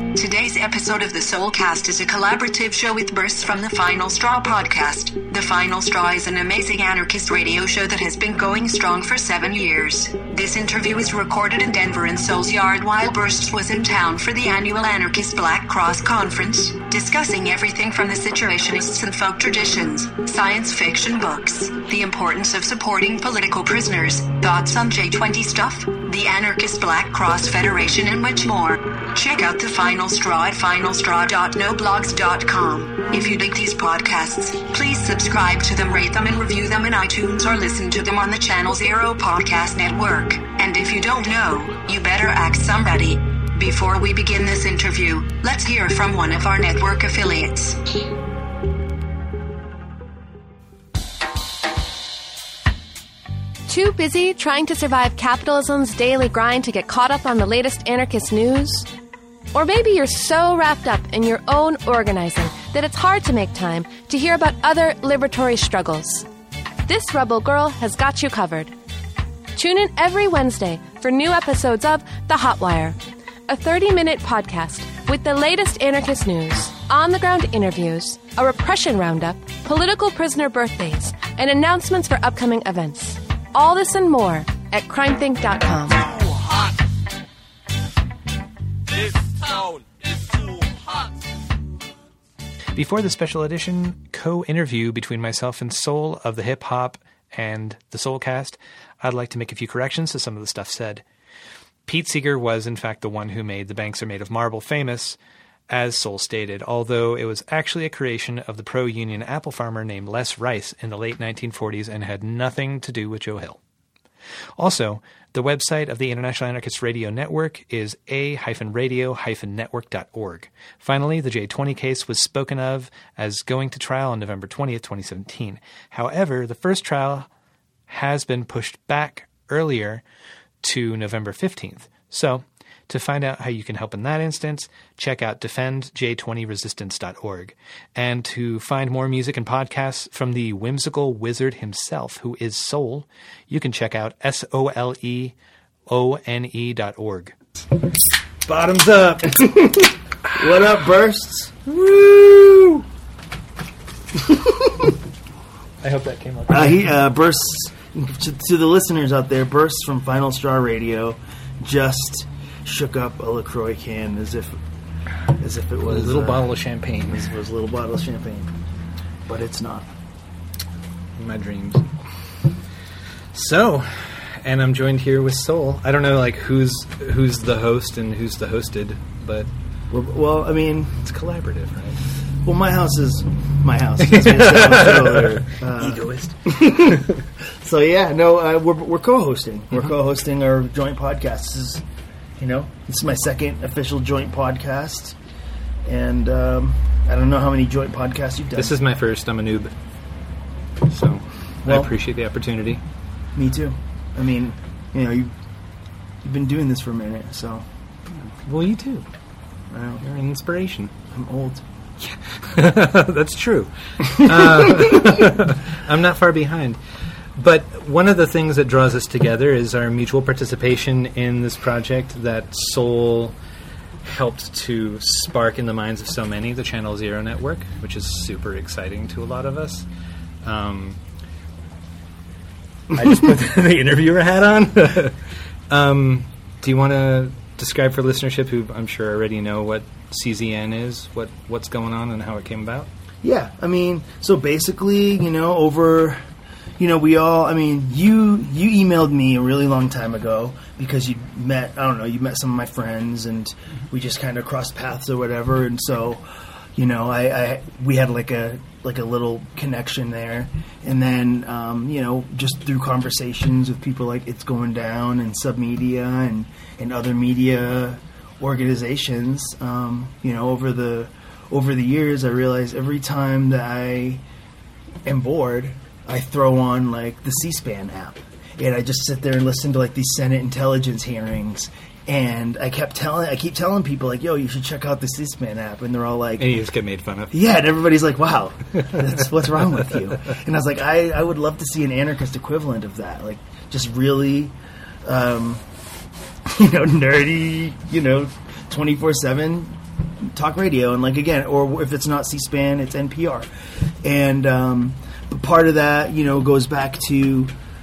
Today's episode of the Soulcast is a collaborative show with Bursts from the Final Straw podcast. The Final Straw is an amazing anarchist radio show that has been going strong for 7 years. This interview is recorded in Denver and Soul's Yard while Bursts was in town for the annual Anarchist Black Cross Conference, discussing everything from the Situationists and folk traditions, science fiction books, the importance of supporting political prisoners, thoughts on J20 stuff, the Anarchist Black Cross Federation, and much more. Check out the Final Straw at finalstraw.noblogs.com. If you dig these podcasts, please subscribe to them, rate them, and review them in iTunes, or listen to them on the Channel Zero Podcast Network. And if you don't know, you better ask somebody. Before we begin this interview, let's hear from one of our network affiliates. Too busy trying to survive capitalism's daily grind to get caught up on the latest anarchist news? Or maybe you're so wrapped up in your own organizing that it's hard to make time to hear about other liberatory struggles. This Rebel Girl has got you covered. Tune in every Wednesday for new episodes of The Hotwire, a 30-minute podcast with the latest anarchist news, on-the-ground interviews, a repression roundup, political prisoner birthdays, and announcements for upcoming events. All this and more at crimethink.com. This town is too hot. Before the special edition co-interview between myself and Soul of the Hip Hop and the Soulcast, I'd like to make a few corrections to some of the stuff said. Pete Seeger was, in fact, the one who made The Banks Are Made of Marble famous, as Soul stated, although it was actually a creation of the pro-union apple farmer named Les Rice in the late 1940s and had nothing to do with Joe Hill. Also, the website of the International Anarchist Radio Network is a-radio-network.org. Finally, the J20 case was spoken of as going to trial on November 20th, 2017. However, the first trial has been pushed back earlier to November 15th. So, to find out how you can help in that instance, check out defendj20resistance.org. And to find more music and podcasts from the whimsical wizard himself, who is Soul, you can check out soleone.org. Bottoms up. What up, Bursts? Woo! I hope that came up. Bursts, to the listeners out there, Bursts from Final Straw Radio just shook up a LaCroix can as if it was a little bottle of champagne. As if it was a little bottle of champagne, but it's not. In my dreams. So, and I'm joined here with Soul. I don't know, like who's the host and who's the hosted, but well, I mean, it's collaborative, right? Well, my house is my house. Egoist. So yeah, no, we're co-hosting. We're co-hosting our joint podcast. This is, this is my second official joint podcast, and I don't know how many joint podcasts you've done. This is my first. I'm a noob, so I appreciate the opportunity. Me too. I mean, you've been doing this for a minute, so. Well, you too. Well, you're an inspiration. I'm old. That's true. I'm not far behind. But one of the things that draws us together is our mutual participation in this project that Soul helped to spark in the minds of so many, the Channel Zero Network, which is super exciting to a lot of us. I just put the interviewer hat on. Do you want to describe for listenership, who I'm sure already know what CZN is, what's going on and how it came about? Yeah, I mean, so basically, you emailed me a really long time ago because you met some of my friends, and we just kind of crossed paths or whatever, and so, we had like a little connection there, and then, just through conversations with people like It's Going Down and Submedia and other media organizations, over the years, I realized every time that I am bored, I throw on like the C-SPAN app, and I just sit there and listen to like these Senate intelligence hearings, and I keep telling people like, yo, you should check out the C-SPAN app, and they're all like, and you just get made fun of. Yeah, and everybody's like, wow, what's wrong with you? And I was like, I would love to see an anarchist equivalent of that, like just really, nerdy, 24/7 talk radio, and like again, or if it's not C-SPAN, it's NPR, and but part of that, goes back to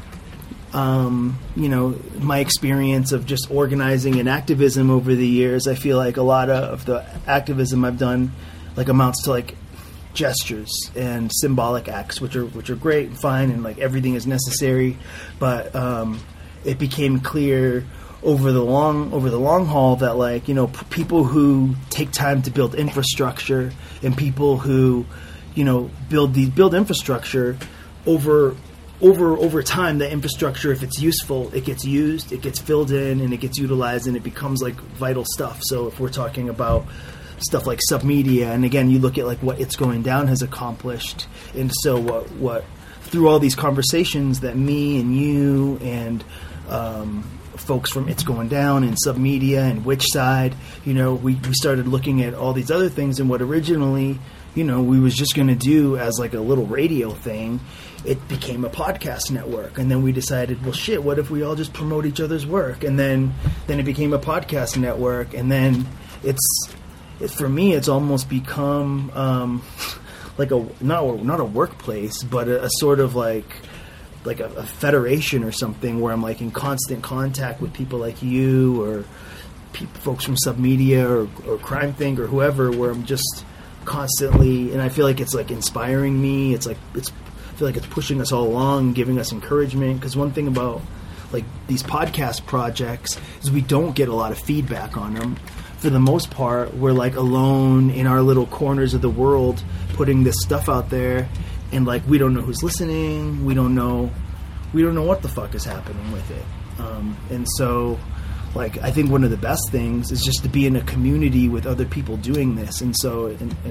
my experience of just organizing and activism over the years. I feel like a lot of the activism I've done like amounts to like gestures and symbolic acts, which are great and fine, and like everything is necessary, but it became clear over the long haul that like people who take time to build infrastructure and people who build infrastructure over time, the infrastructure, if it's useful, it gets used, it gets filled in, and it gets utilized, and it becomes like vital stuff. So if we're talking about stuff like Submedia, and again, you look at like what It's Going Down has accomplished, and so what through all these conversations that me and you and folks from It's Going Down and Submedia and Which Side, we started looking at all these other things, and what originally we was just going to do as like a little radio thing, it became a podcast network. And then we decided, well, shit, what if we all just promote each other's work? And then it became a podcast network. And then for me, it's almost become like not a workplace, but a sort of like a federation or something where I'm like in constant contact with people like you or folks from Submedia or Crime Think or whoever, where I'm just constantly, and I feel like it's like inspiring me. I feel like it's pushing us all along, giving us encouragement. Because one thing about like these podcast projects is we don't get a lot of feedback on them. For the most part, we're like alone in our little corners of the world, putting this stuff out there, and like we don't know who's listening. We don't know what the fuck is happening with it. And so, like, I think one of the best things is just to be in a community with other people doing this, and so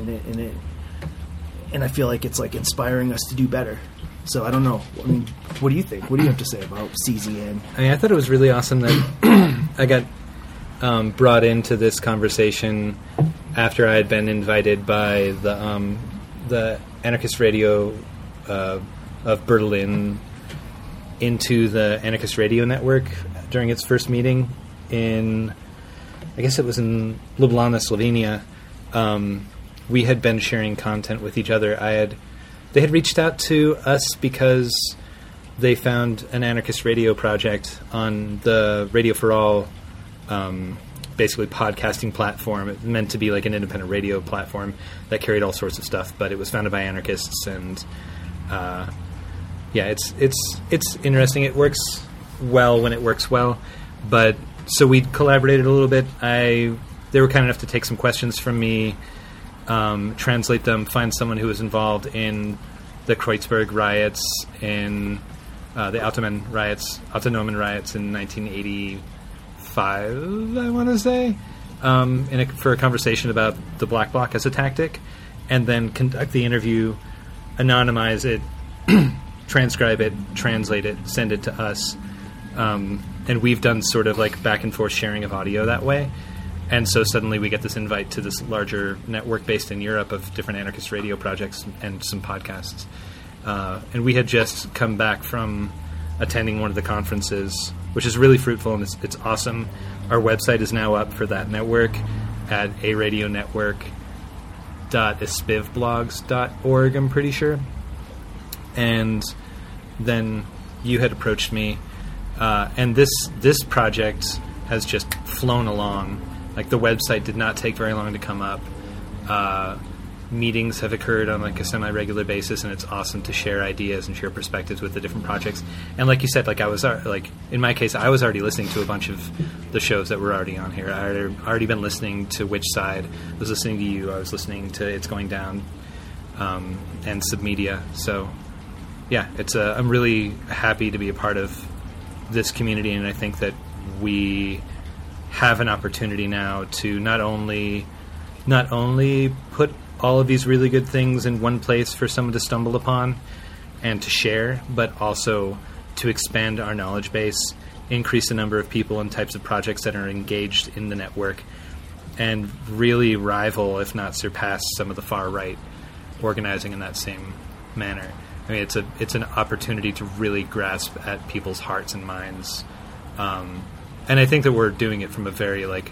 and I feel like it's like inspiring us to do better. So I don't know. I mean, what do you think? What do you have to say about CZN? I thought it was really awesome that I got brought into this conversation after I had been invited by the Anarchist Radio of Berlin into the Anarchist Radio Network during its first meeting in, I guess it was in Ljubljana, Slovenia. We had been sharing content with each other. They had reached out to us because they found an anarchist radio project on the Radio for All, basically podcasting platform. It meant to be like an independent radio platform that carried all sorts of stuff, but it was founded by anarchists, and it's interesting. It works well when it works well, but so we collaborated a little bit. They were kind enough to take some questions from me, translate them, find someone who was involved in the Kreuzberg riots, in the Autonomen riots in 1985, I want to say, for a conversation about the Black Bloc as a tactic, and then conduct the interview, anonymize it, transcribe it, translate it, send it to us. And we've done sort of like back and forth sharing of audio that way. And so suddenly we get this invite to this larger network based in Europe of different anarchist radio projects and some podcasts. And we had just come back from attending one of the conferences, which is really fruitful, and it's awesome. Our website is now up for that network at aradionetwork.ispivblogs.org, I'm pretty sure. And then you had approached me, and this project has just flown along. Like, the website did not take very long to come up. Meetings have occurred on like a semi-regular basis, and it's awesome to share ideas and share perspectives with the different projects. And like you said, like in my case, I was already listening to a bunch of the shows that were already on here. I had already been listening to Which Side. I was listening to you. I was listening to It's Going Down, and Submedia. So yeah, I'm really happy to be a part of this community, and I think that we have an opportunity now to not only put all of these really good things in one place for someone to stumble upon and to share, but also to expand our knowledge base, increase the number of people and types of projects that are engaged in the network, and really rival, if not surpass, some of the far right organizing in that same manner. I mean, it's an opportunity to really grasp at people's hearts and minds, and I think that we're doing it from a very like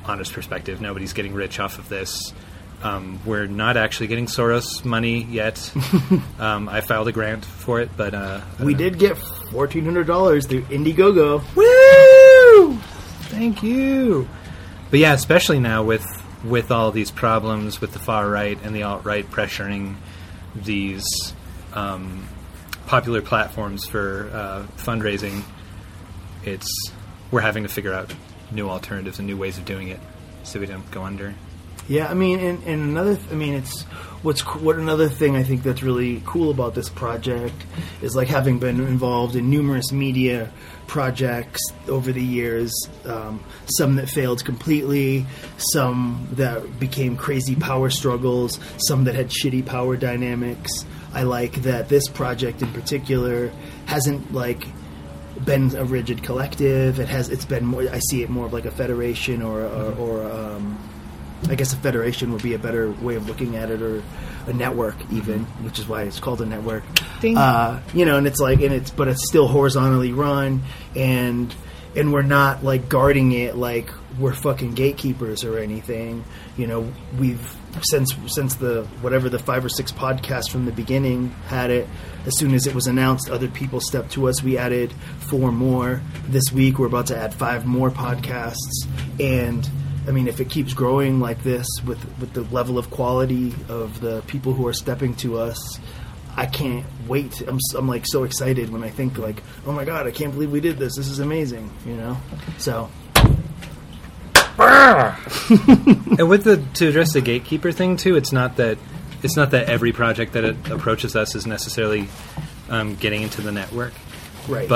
honest perspective. Nobody's getting rich off of this. We're not actually getting Soros money yet. I filed a grant for it, but we did get $1,400 through Indiegogo. Woo! Thank you. But yeah, especially now with all these problems with the far right and the alt-right pressuring these popular platforms for fundraising, we're having to figure out new alternatives and new ways of doing it so we don't go under. Yeah, I mean, and another, it's what another thing I think that's really cool about this project is like having been involved in numerous media projects over the years, some that failed completely, some that became crazy power struggles, some that had shitty power dynamics. I like that this project in particular hasn't like been a rigid collective. It's been more. I see it more of like a federation or I guess a federation would be a better way of looking at it, or a network even, which is why it's called a network. And it's like, but it's still horizontally run, and we're not like guarding it like we're fucking gatekeepers or anything. We've since the 5 or 6 podcasts from the beginning had it. As soon as it was announced, other people stepped to us. We added 4 more this week. We're about to add 5 more podcasts, and I mean, if it keeps growing like this with the level of quality of the people who are stepping to us, I can't wait. I'm like so excited when I think like, oh my God, I can't believe we did this. This is amazing, So. And to address the gatekeeper thing too, it's not that every project that approaches us is necessarily getting into the network, right?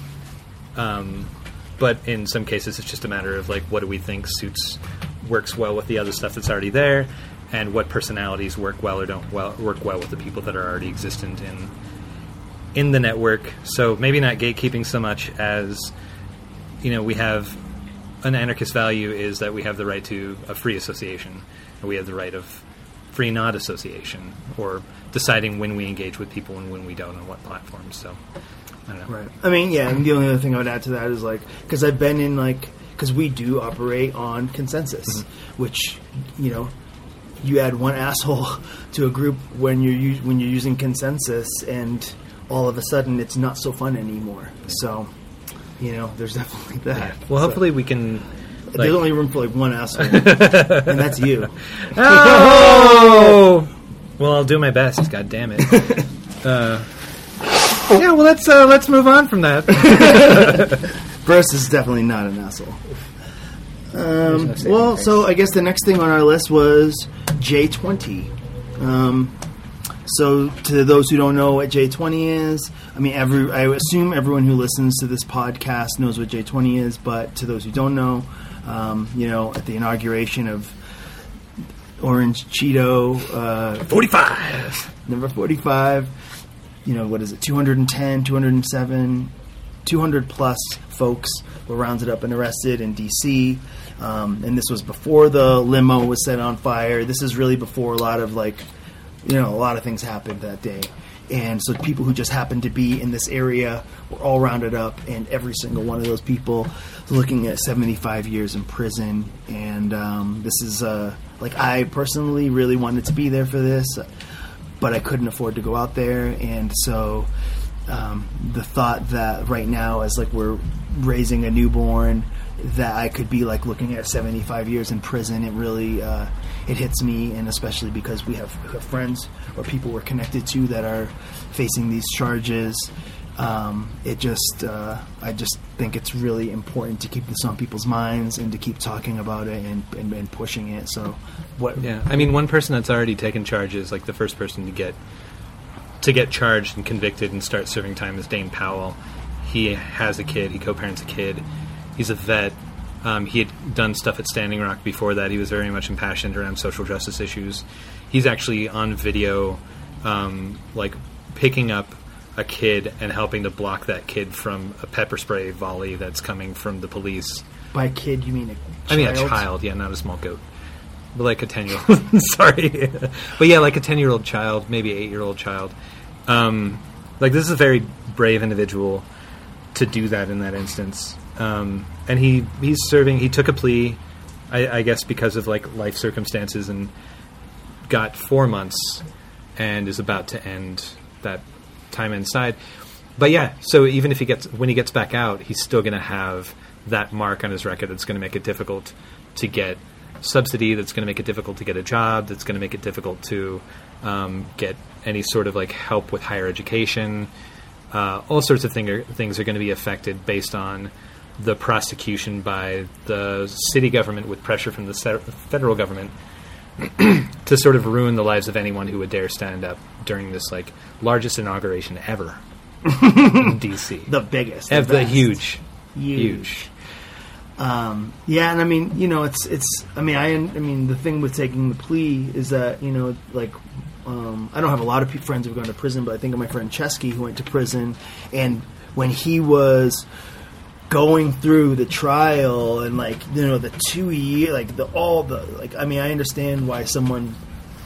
But in some cases, it's just a matter of like, what do we think works well with the other stuff that's already there, and what personalities work well or don't work well with the people that are already existent in the network. So maybe not gatekeeping so much as, we have an anarchist value is that we have the right to a free association, and we have the right of free not association, or deciding when we engage with people and when we don't on what platforms. So. I don't know. Right. I mean, yeah, and the only other thing I would add to that is like, because I've been in because we do operate on consensus, which, you add one asshole to a group when you're using consensus, and all of a sudden it's not so fun anymore. So, there's definitely that. Yeah. Well, hopefully we can. There's only room for like one asshole, and that's you. Oh! Well, I'll do my best. God damn it. Yeah, well, let's move on from that. Bruce is definitely not an asshole. So I guess the next thing on our list was J20. So to those who don't know what J20 is, I mean, I assume everyone who listens to this podcast knows what J20 is, but to those who don't know, at the inauguration of Orange Cheeto 45, number 45. What is it, 210, 207, 200 plus folks were rounded up and arrested in D.C., and this was before the limo was set on fire. This is really before a lot of things happened that day. And so people who just happened to be in this area were all rounded up, and every single one of those people was looking at 75 years in prison. And this is, I personally really wanted to be there for this, but I couldn't afford to go out there. And so the thought that right now, as we're raising a newborn, that I could be looking at 75 years in prison, it really it hits me. And especially because we have friends or people we're connected to that are facing these charges, I just think it's really important to keep this on people's minds and to keep talking about it and pushing it. So one person that's already taken charges, the first person to get charged and convicted and start serving time, is Dane Powell. He has a kid. He co-parents a kid. He's a vet. He had done stuff at Standing Rock before that. He was very much impassioned around social justice issues. He's actually on video, picking up a kid and helping to block that kid from a pepper spray volley that's coming from the police. By kid, you mean a child? I mean a child, yeah, not a small goat. But a 10-year-old. Sorry. But yeah, a 10-year-old child, maybe 8-year-old child. This is a very brave individual to do that in that instance. And he took a plea. I guess because of like life circumstances, and got 4 months and is about to end that time inside. But yeah, so even if when he gets back out, he's still going to have that mark on his record that's going to make it difficult to get subsidy, that's going to make it difficult to get a job, that's going to make it difficult to get any sort of like help with higher education. All sorts of things are going to be affected based on the prosecution by the city government with pressure from the federal government to sort of ruin the lives of anyone who would dare stand up during this like largest inauguration ever in D.C. The biggest. The huge. Yeah, and I mean, you know, it's. I mean, the thing with taking the plea is that, you know, like, I don't have a lot of friends who've gone to prison, but I think of my friend Chesky who went to prison, and when he was going through the trial and like, you know, the 2 year, like I mean, I understand why someone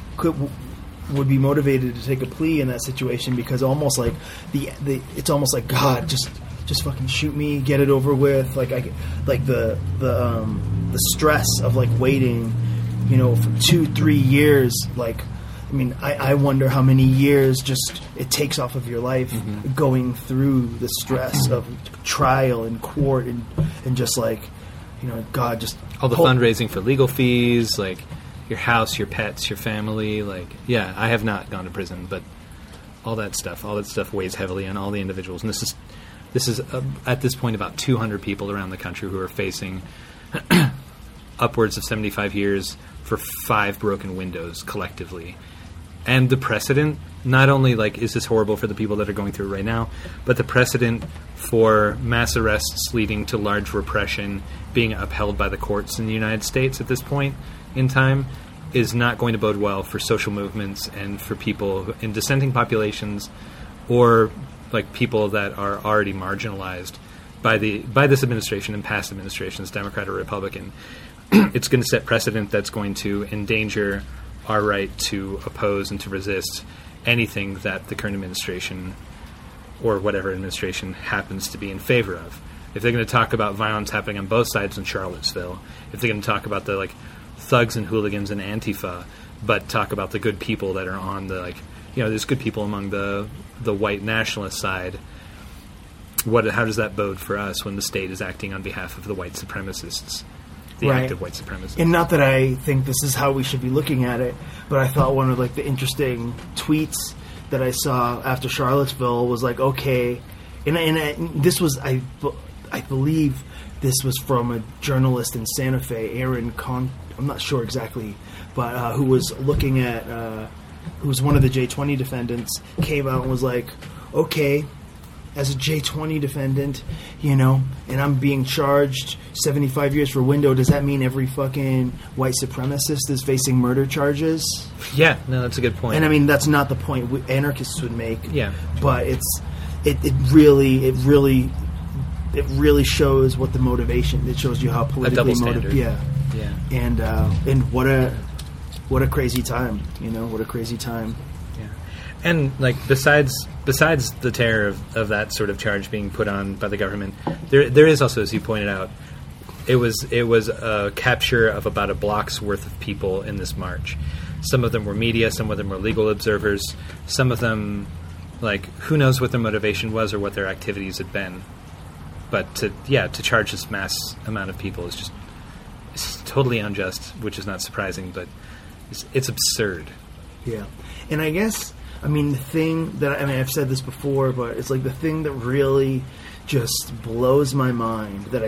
would be motivated to take a plea in that situation, because almost like it's almost like, God, just fucking shoot me, get it over with. Like the stress of like waiting, you know, for 2-3 years. Like, I mean, I wonder how many years just it takes off of your life going through the stress of trial and court and just like, you know, God, just all the fundraising for legal fees, like your house, your pets, your family. Like, yeah, I have not gone to prison, but all that stuff weighs heavily on all the individuals. And this is at this point about 200 people around the country who are facing upwards of 75 years for 5 broken windows collectively. And the precedent, not only like is this horrible for the people that are going through it right now, but the precedent for mass arrests leading to large repression being upheld by the courts in the United States at this point in time is not going to bode well for social movements and for people in dissenting populations, or like people that are already marginalized by this administration and past administrations, Democrat or Republican. It's going to set precedent that's going to endanger our right to oppose and to resist anything that the current administration or whatever administration happens to be in favor of. If they're going to talk about violence happening on both sides in Charlottesville, if they're going to talk about the like thugs and hooligans and Antifa, but talk about the good people that are on the, like, you know, there's good people among the white nationalist side. How does that bode for us when the state is acting on behalf of the white supremacists? The active white supremacists. And not that I think this is how we should be looking at it, but I thought one of like the interesting tweets that I saw after Charlottesville was like, okay, and this was I believe this was from a journalist in Santa Fe, Aaron Con. I'm not sure exactly, but who was looking at who was one of the J20 defendants, came out and was like, okay, as a J20 defendant, you know, and I'm being charged 75 years for window, does that mean every fucking white supremacist is facing murder charges? Yeah, no, that's a good point. And I mean, that's not the point anarchists would make. Yeah. But it really shows what the motivation, it shows you how politically motivated. Yeah. And what a crazy time, you know, what a crazy time. Yeah. And like besides the terror of that sort of charge being put on by the government, there is also, as you pointed out, it was a capture of about a block's worth of people in this march. Some of them were media, some of them were legal observers, some of them, like, who knows what their motivation was or what their activities had been. But to charge this mass amount of people is it's totally unjust, which is not surprising, but it's absurd. Yeah. And I guess, I mean, the thing that, I mean, I've said this before, but it's like the thing that really just blows my mind, that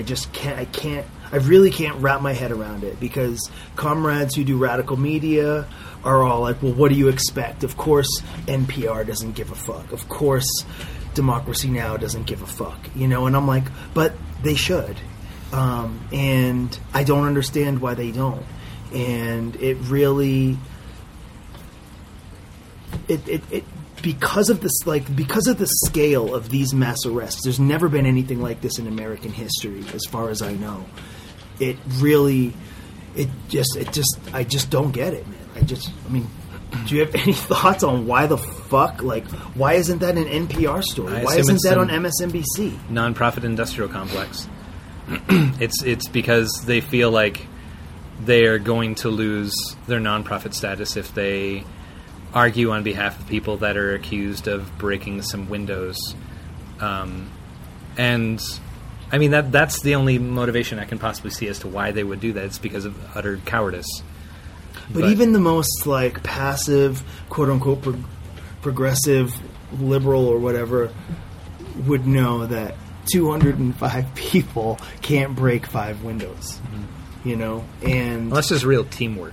I really can't wrap my head around it, because comrades who do radical media are all like, well, what do you expect? Of course NPR doesn't give a fuck. Of course Democracy Now! Doesn't give a fuck. You know, and I'm like, but they should. And I don't understand why they don't. And it really... because of the scale of these mass arrests, there's never been anything like this in American history, as far as I know. I just don't get it, man. Do you have any thoughts on why the fuck? Like, why isn't that an NPR story? Why isn't that on MSNBC? Nonprofit industrial complex. It's because they feel like they are going to lose their nonprofit status if they argue on behalf of people that are accused of breaking some windows. And I mean, that's the only motivation I can possibly see as to why they would do that. It's because of utter cowardice. But even the most like passive, quote unquote, progressive liberal or whatever would know that 205 people can't break 5 windows. You know, and unless there's real teamwork.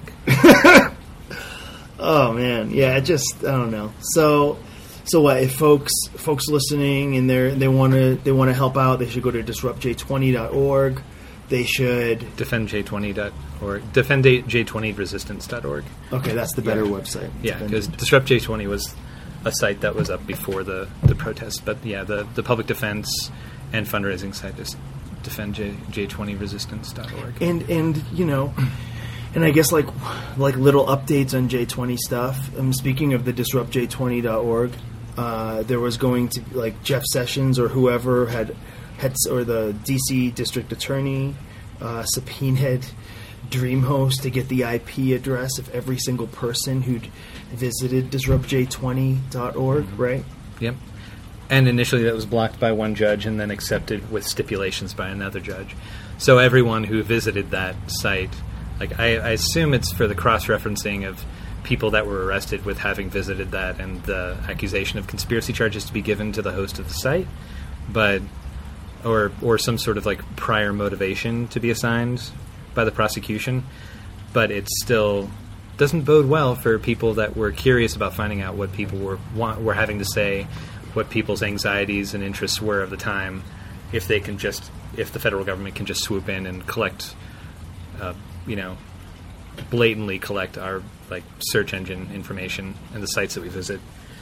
Oh man, yeah, I don't know. So what? If folks listening and they want to help out, they should go to disruptj20.org. They should defendj20.org, defendj20resistance.org. Okay, that's the better website. Yeah, because DisruptJ20 was a site that was up before the protests. But yeah, the public defense and fundraising site is defendj20resistance.org. And you know, and I guess like little updates on J20 stuff. Speaking of the disruptj20.org, there was going to like Jeff Sessions or whoever had or the DC district attorney subpoenaed DreamHost to get the IP address of every single person who'd visited disruptj20.org, right? Yep. And initially that was blocked by one judge and then accepted with stipulations by another judge. So everyone who visited that site, like I assume it's for the cross-referencing of people that were arrested with having visited that and the accusation of conspiracy charges to be given to the host of the site, but or some sort of like prior motivation to be assigned by the prosecution. But it still doesn't bode well for people that were curious about finding out what people were having to say, what people's anxieties and interests were of the time, if the federal government can just swoop in and collect, blatantly collect our like search engine information and the sites that we visit.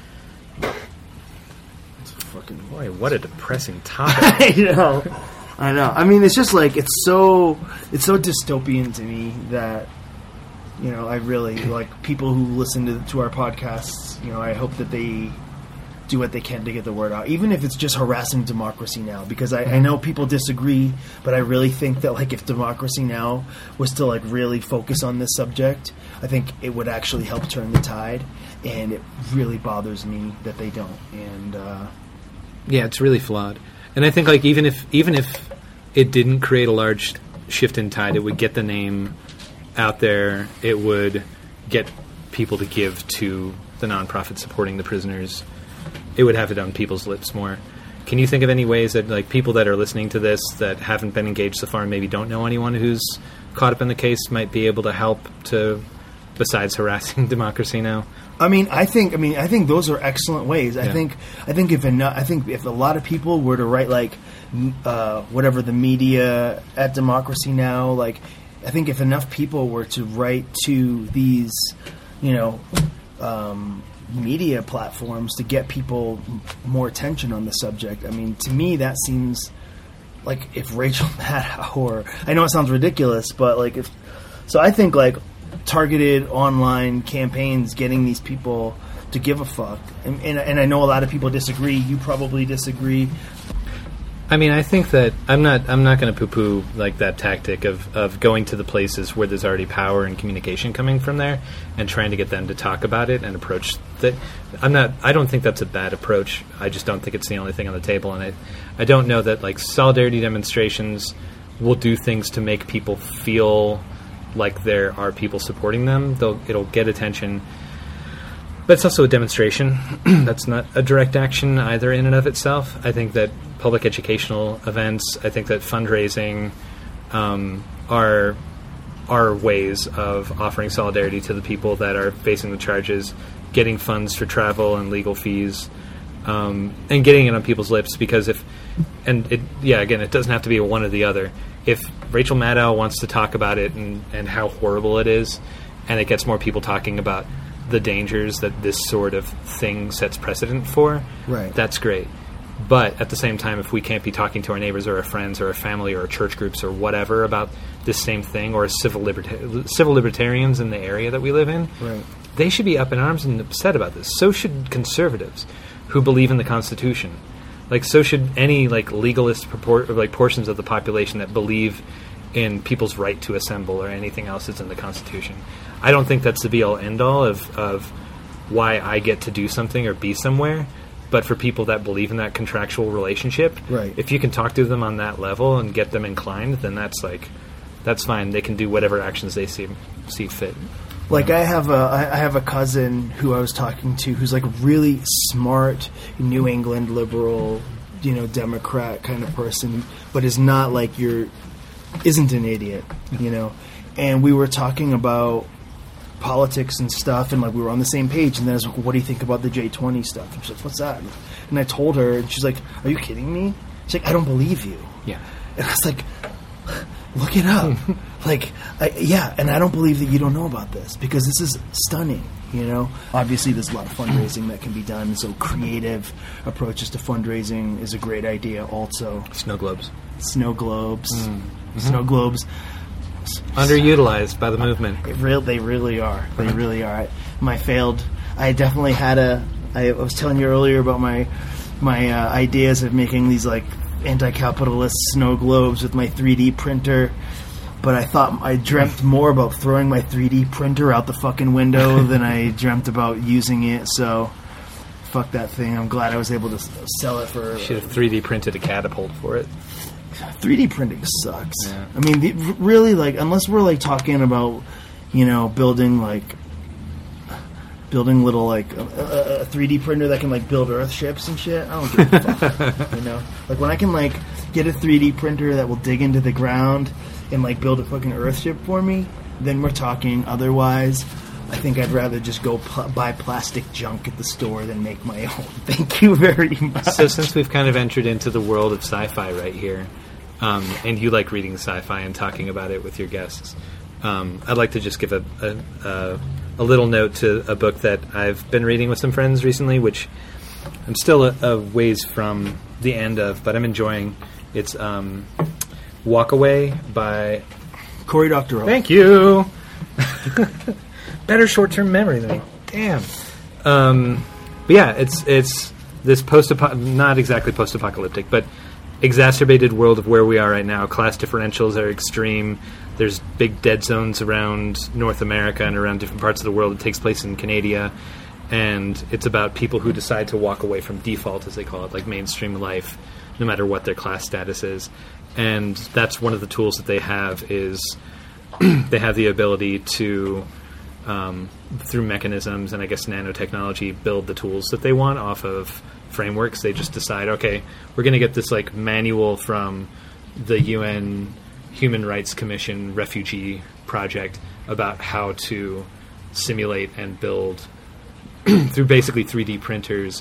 Fucking boy, what a depressing topic. I know. I mean, it's just like it's so dystopian to me that I really like people who listen to our podcasts. I hope that they do what they can to get the word out, even if it's just harassing Democracy Now! Because I know people disagree, but I really think that like if Democracy Now! Was to like really focus on this subject, I think it would actually help turn the tide, and it really bothers me that they don't. And yeah, it's really flawed. And I think like even if it didn't create a large shift in tide, it would get the name out there. It would get people to give to the nonprofit supporting the prisoners. It would have it on people's lips more. Can you think of any ways that like people that are listening to this that haven't been engaged so far and maybe don't know anyone who's caught up in the case might be able to help to, besides harassing Democracy Now! I think those are excellent ways. I think if a lot of people were to write like whatever the media at Democracy Now! Like I think if enough people were to write to these, media platforms to get people more attention on the subject. I mean, to me, that seems like if Rachel Maddow, or I know it sounds ridiculous, but like I think like targeted online campaigns getting these people to give a fuck. And I know a lot of people disagree. You probably disagree. I mean, I think that I'm not going to poo-poo like that tactic of going to the places where there's already power and communication coming from there and trying to get them to talk about it and approach that. I don't think that's a bad approach. I just don't think it's the only thing on the table. And I don't know that like solidarity demonstrations will do things to make people feel like there are people supporting them. It'll get attention. But it's also a demonstration. That's not a direct action either in and of itself. I think that public educational events, I think that fundraising are ways of offering solidarity to the people that are facing the charges, getting funds for travel and legal fees, and getting it on people's lips. Because it doesn't have to be a one or the other. If Rachel Maddow wants to talk about it and how horrible it is, and it gets more people talking about the dangers that this sort of thing sets precedent for, right, that's great. But at the same time, if we can't be talking to our neighbors or our friends or our family or our church groups or whatever about this same thing, or civil libertarians in the area that we live in, right, they should be up in arms and upset about this. So should conservatives who believe in the Constitution. Like, so should any like legalist portions of the population that believe in people's right to assemble or anything else that's in the Constitution. I don't think that's the be-all, end-all of why I get to do something or be somewhere. But for people that believe in that contractual relationship, Right. if you can talk to them on that level and get them inclined, then that's fine. They can do whatever actions they see fit. Like I have a cousin who I was talking to who's like a really smart New England liberal, Democrat kind of person, but is not like isn't an idiot, And we were talking about politics and stuff, and like we were on the same page. And then I was like, "What do you think about the J20 stuff?" And she's like, "What's that?" And I told her, and she's like, "Are you kidding me?" She's like, "I don't believe you." Yeah. And I was like, look it up. And I don't believe that you don't know about this because this is stunning, Obviously, there's a lot of fundraising that can be done, so creative approaches to fundraising is a great idea also. Snow globes. Snow globes. Snow globes. Underutilized by the movement. They really are. They really are. I definitely had I was telling you earlier about my ideas of making these like anti-capitalist snow globes with my 3D printer, but I dreamt more about throwing my 3D printer out the fucking window than I dreamt about using it, so fuck that thing. I'm glad I was able to sell it for... Should have 3D printed a catapult for it. 3D printing sucks. Yeah. I mean, really, like, unless we're like talking about, building little like a 3D printer that can like build Earth ships and shit. I don't give a fuck. Like when I can like get a 3D printer that will dig into the ground and like build a fucking Earth ship for me, then we're talking. Otherwise, I think I'd rather just go buy plastic junk at the store than make my own. Thank you very much. So since we've kind of entered into the world of sci-fi right here, and you like reading sci-fi and talking about it with your guests, I'd like to just give a little note to a book that I've been reading with some friends recently, which I'm still a ways from the end of, but I'm enjoying. It's Walk Away by Cory Doctorow. Thank you. Better short-term memory than me. Damn. But yeah, it's this not exactly post-apocalyptic, but exacerbated world of where we are right now. Class differentials are extreme. There's big dead zones around North America and around different parts of the world. It takes place in Canada, and it's about people who decide to walk away from default, as they call it, like mainstream life, no matter what their class status is. And that's one of the tools that they have is they have the ability to, through mechanisms and I guess nanotechnology, build the tools that they want off of frameworks. They just decide, okay, we're going to get this like manual from the UN Human Rights Commission refugee project about how to simulate and build through basically 3D printers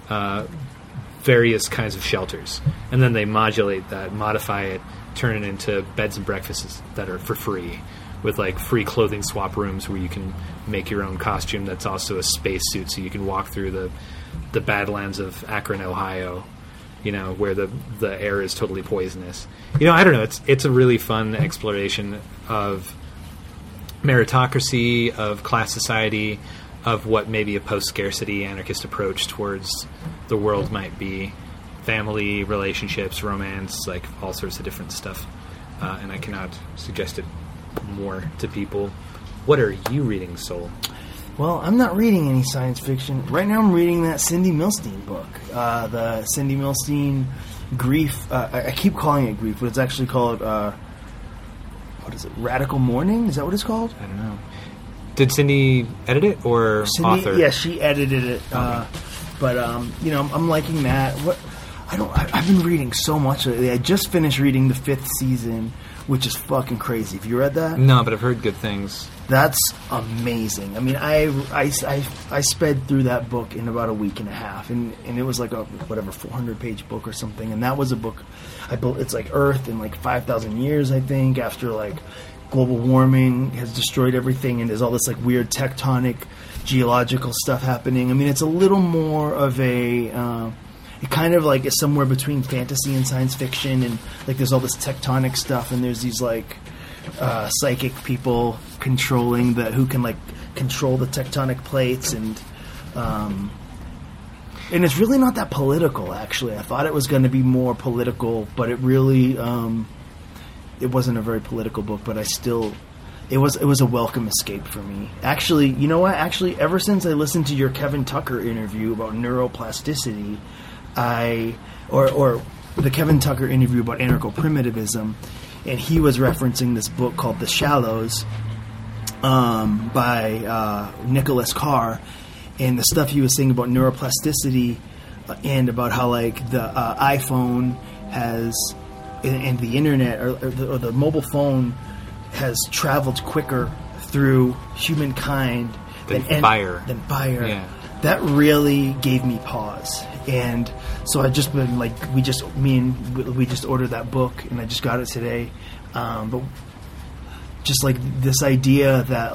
various kinds of shelters, and then they modulate that, modify it, turn it into beds and breakfasts that are for free, with like free clothing swap rooms where you can make your own costume that's also a spacesuit, so you can walk through the badlands of Akron, Ohio, where the air is totally poisonous. I don't know. It's a really fun exploration of meritocracy, of class society, of what maybe a post-scarcity anarchist approach towards the world might be. Family, relationships, romance, like all sorts of different stuff. And I cannot suggest it more to people. What are you reading, Soul? Well, I'm not reading any science fiction. Right now I'm reading that Cindy Milstein book. The Cindy Milstein Grief. I keep calling it Grief, but it's actually called, what is it, Radical Mourning? Is that what it's called? I don't know. Did Cindy edit it or author? Yeah, she edited it. But I'm liking that. I've been reading so much lately. I just finished reading the 5th season, which is fucking crazy. Have you read that? No, but I've heard good things. That's amazing. I mean, I sped through that book in about a week and a half, and it was like a 400-page book or something. And that was a book. It's like Earth in like 5,000 years, I think, after like global warming has destroyed everything, and there's all this like weird tectonic geological stuff happening. I mean, it's a little more of a it kind of like is somewhere between fantasy and science fiction, and like there's all this tectonic stuff, and there's these like psychic people controlling who can like control the tectonic plates, and it's really not that political, actually. I thought it was going to be more political, but it really it wasn't a very political book, but it was a welcome escape for me. Actually, you know what? Actually, ever since I listened to your Kevin Tucker interview about neuroplasticity, or the Kevin Tucker interview about anarcho-primitivism, and he was referencing this book called The Shallows by Nicholas Carr, and the stuff he was saying about neuroplasticity and about how like the iPhone has and the internet or the mobile phone has traveled quicker through humankind than fire. Yeah. That really gave me pause. And so I just been like, we just ordered that book, and I just got it today. But just like this idea that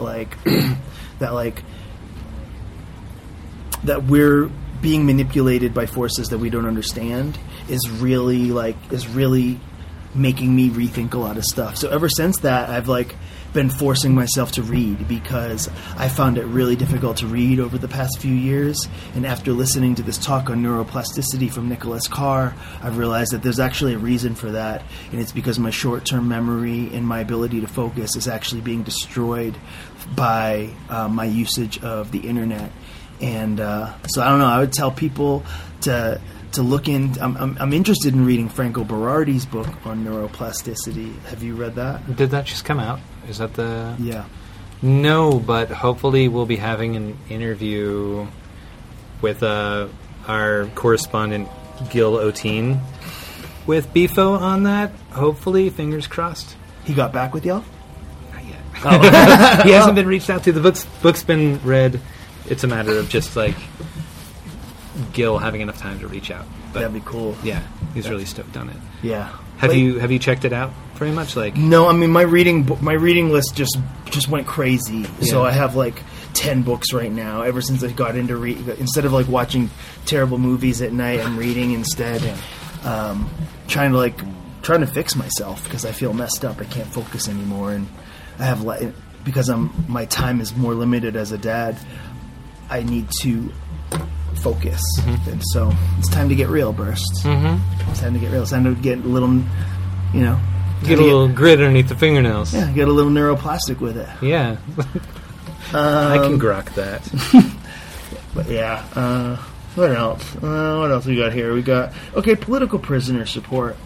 that we're being manipulated by forces that we don't understand is really making me rethink a lot of stuff. So ever since that, I've like been forcing myself to read, because I found it really difficult to read over the past few years. And after listening to this talk on neuroplasticity from Nicholas Carr, I've realized that there's actually a reason for that, and it's because my short-term memory and my ability to focus is actually being destroyed by my usage of the internet. And so I don't know, I would tell people to look in. I'm interested in reading Franco Berardi's book on neuroplasticity. Have you read that? Did that just come out? Is that the... Yeah. No, but hopefully we'll be having an interview with our correspondent Gil O'Teen with BIFO on that. Hopefully, fingers crossed. He got back with y'all? Not yet. Oh. He hasn't been reached out to. The book's been read. It's a matter of just like Gil having enough time to reach out. But that'd be cool. Yeah, he's really stoked on it. Yeah. Have you checked it out very much? Like, no, I mean my reading list just went crazy. Yeah. So I have like 10 books right now. Ever since I got into instead of like watching terrible movies at night, I'm reading instead. Yeah. Trying to fix myself because I feel messed up. I can't focus anymore, and I have because my time is more limited as a dad. I need to focus, and so it's time to get real, Burst. It's time to get real. It's time to get a little, get a little grit underneath the fingernails. Yeah, get a little neuroplastic with it. Yeah, I can grok that. But yeah, what else? What else we got here? We got political prisoner support.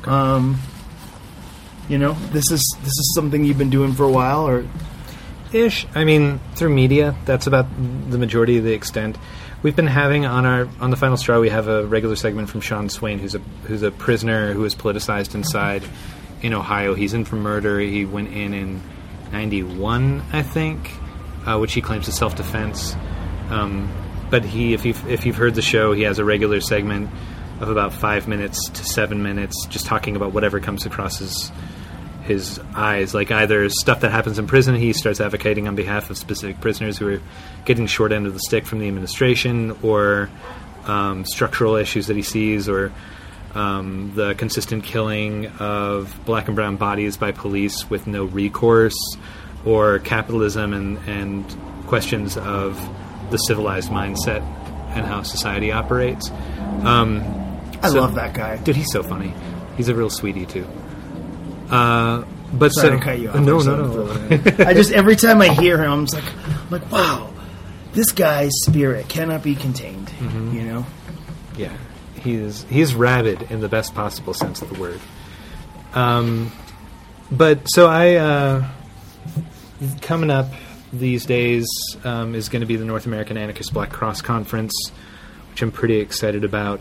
This is something you've been doing for a while, or ish. I mean, through media, that's about the majority of the extent. We've been having on the Final Straw. We have a regular segment from Sean Swain, who's a prisoner who was politicized inside in Ohio. He's in for murder. He went in 91, I think, which he claims is self-defense. But if you've heard the show, he has a regular segment of about 5 minutes to 7 minutes, just talking about whatever comes across his eyes, like either stuff that happens in prison. He starts advocating on behalf of specific prisoners who are getting short end of the stick from the administration, or structural issues that he sees, or the consistent killing of black and brown bodies by police with no recourse, or capitalism and questions of the civilized mindset and how society operates. I love that guy. Dude, he's so funny. He's a real sweetie too. But sorry to cut you off. No. I just every time I hear him, I'm just like, wow, this guy's spirit cannot be contained. Yeah, he's rabid in the best possible sense of the word. But so I coming up these days is going to be the North American Anarchist Black Cross Conference, which I'm pretty excited about,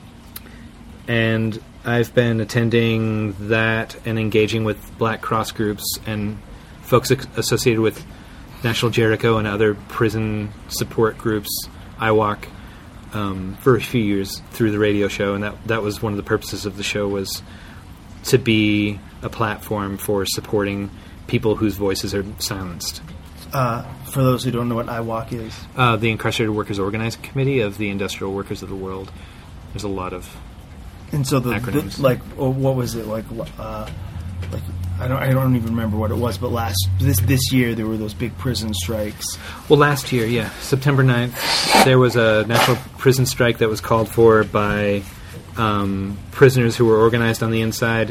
and I've been attending that and engaging with Black Cross groups and folks associated with National Jericho and other prison support groups, IWOC, for a few years through the radio show. And that was one of the purposes of the show, was to be a platform for supporting people whose voices are silenced. For those who don't know what IWOC is? The Incarcerated Workers Organizing Committee of the Industrial Workers of the World. There's a lot of... And so acronyms. What was it like? I don't even remember what it was. But this year there were those big prison strikes. Well, last year, yeah, September 9th, there was a national prison strike that was called for by prisoners who were organized on the inside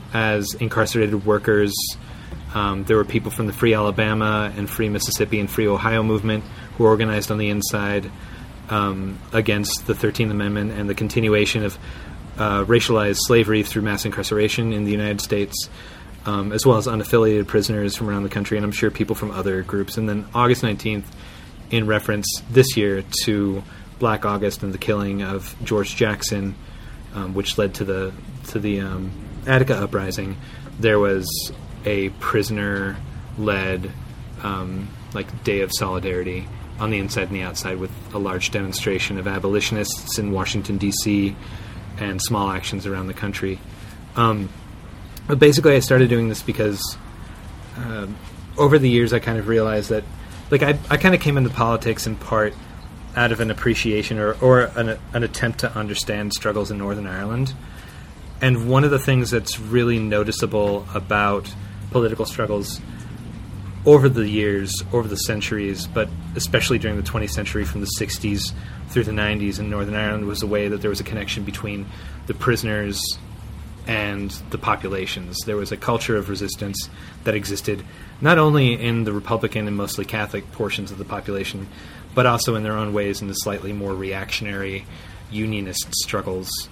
as incarcerated workers. There were people from the Free Alabama and Free Mississippi and Free Ohio movement who were organized on the inside against the 13th Amendment and the continuation of racialized slavery through mass incarceration in the United States, as well as unaffiliated prisoners from around the country, and I'm sure people from other groups. And then August 19th, in reference this year to Black August and the killing of George Jackson, which led to the Attica uprising, there was a prisoner-led Day of Solidarity on the inside and the outside, with a large demonstration of abolitionists in Washington, D.C., and small actions around the country. But basically, I started doing this because over the years, I kind of realized that, I kind of came into politics in part out of an appreciation or an attempt to understand struggles in Northern Ireland. And one of the things that's really noticeable about political struggles over the years, over the centuries, but especially during the 20th century from the 60s through the 90s in Northern Ireland, was the way that there was a connection between the prisoners and the populations. There was a culture of resistance that existed not only in the Republican and mostly Catholic portions of the population, but also in their own ways in the slightly more reactionary unionist struggles.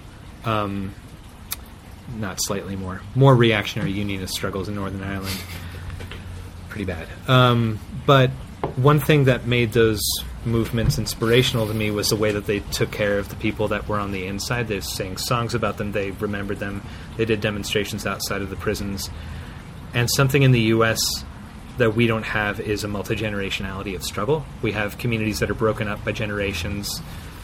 Not slightly more reactionary unionist struggles in Northern Ireland. Pretty bad. But one thing that made those movements inspirational to me was the way that they took care of the people that were on the inside. They sang songs about them. They remembered them. They did demonstrations outside of the prisons. And something in the U.S. that we don't have is a multi-generationality of struggle. We have communities that are broken up by generations,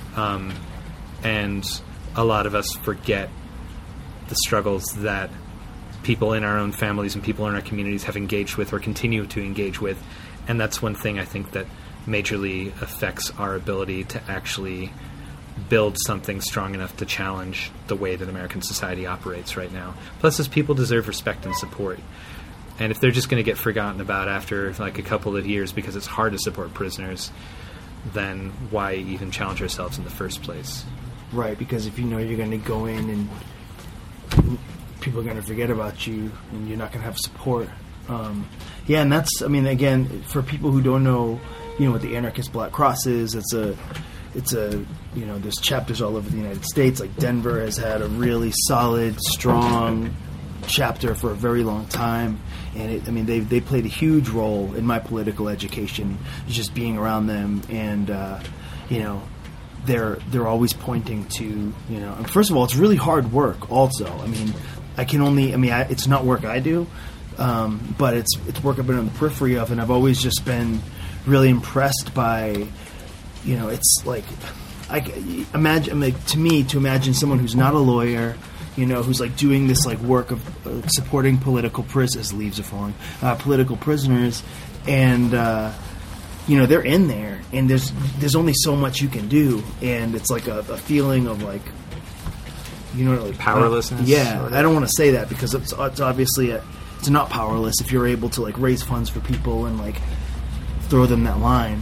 and a lot of us forget the struggles that people in our own families and people in our communities have engaged with or continue to engage with. And that's one thing I think that majorly affects our ability to actually build something strong enough to challenge the way that American society operates right now. Plus, those people deserve respect and support. And if they're just going to get forgotten about after a couple of years because it's hard to support prisoners, then why even challenge ourselves in the first place? Right, because if you know you're going to go in and people are going to forget about you and you're not going to have support. And that's, again, for people who don't know, what the Anarchist Black Cross is, it's a, there's chapters all over the United States. Like Denver has had a really solid, strong chapter for a very long time. And they played a huge role in my political education, just being around them. And, they're always pointing to, first of all, it's really hard work also. It's not work I do, but it's work I've been on the periphery of, and I've always just been really impressed by, it's like, to imagine someone who's not a lawyer, who's doing this work of supporting political prisoners, leaves are falling, political prisoners, and they're in there, and there's only so much you can do, and it's a feeling of powerlessness. I don't want to say that because it's obviously it's not powerless if you're able to raise funds for people and throw them that line.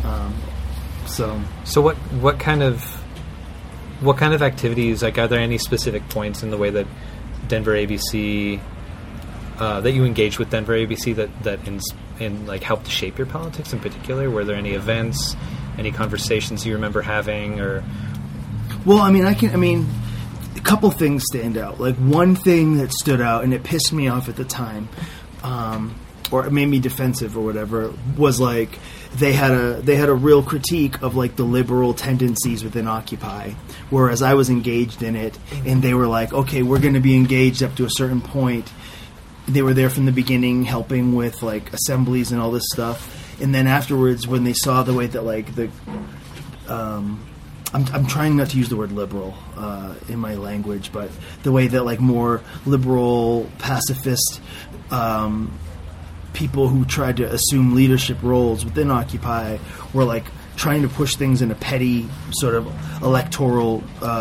So what kind of activities, are there any specific points in the way that Denver ABC that you engaged with Denver ABC that helped shape your politics in particular? Were there any events, any conversations you remember having, or? Well, a couple things stand out. One thing that stood out, and it pissed me off at the time, or it made me defensive or whatever, was they had a real critique of the liberal tendencies within Occupy, whereas I was engaged in it, and they were okay, we're going to be engaged up to a certain point. They were there from the beginning, helping with assemblies and all this stuff, and then afterwards, when they saw the way that I'm trying not to use the word liberal in my language, but the way that more liberal pacifist people who tried to assume leadership roles within Occupy were trying to push things in a petty sort of electoral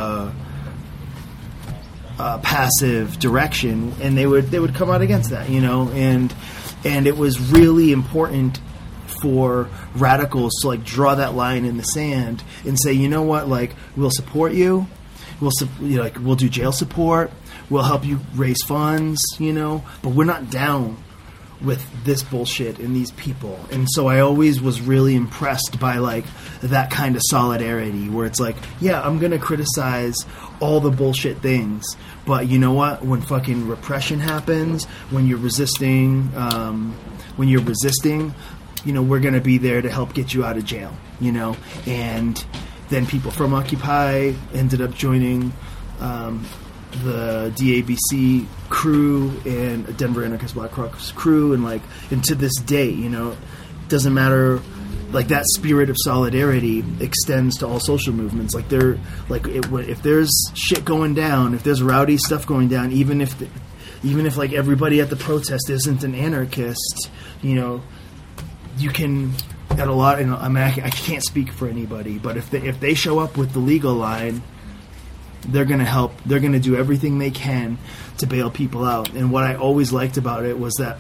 passive direction, and they would come out against that, and it was really important for radicals to draw that line in the sand and say, we'll support you, we'll do jail support, we'll help you raise funds, you know, but we're not down with this bullshit and these people. And so I always was really impressed by like that kind of solidarity where it's like, yeah, I'm going to criticize all the bullshit things, but you know what? When fucking repression happens, when you're resisting, you know, we're going to be there to help get you out of jail, you know? And then people from Occupy ended up joining the DABC crew and Denver Anarchist Black Cross crew, and to this day, you know, it doesn't matter. Like that spirit of solidarity extends to all social movements. Like if there's shit going down, if there's rowdy stuff going down, even if like everybody at the protest isn't an anarchist, you know, you can at a lot. You know, I mean, I can't speak for anybody, but if they show up with the legal line, they're going to help. They're going to do everything they can to bail people out. And what I always liked about it was that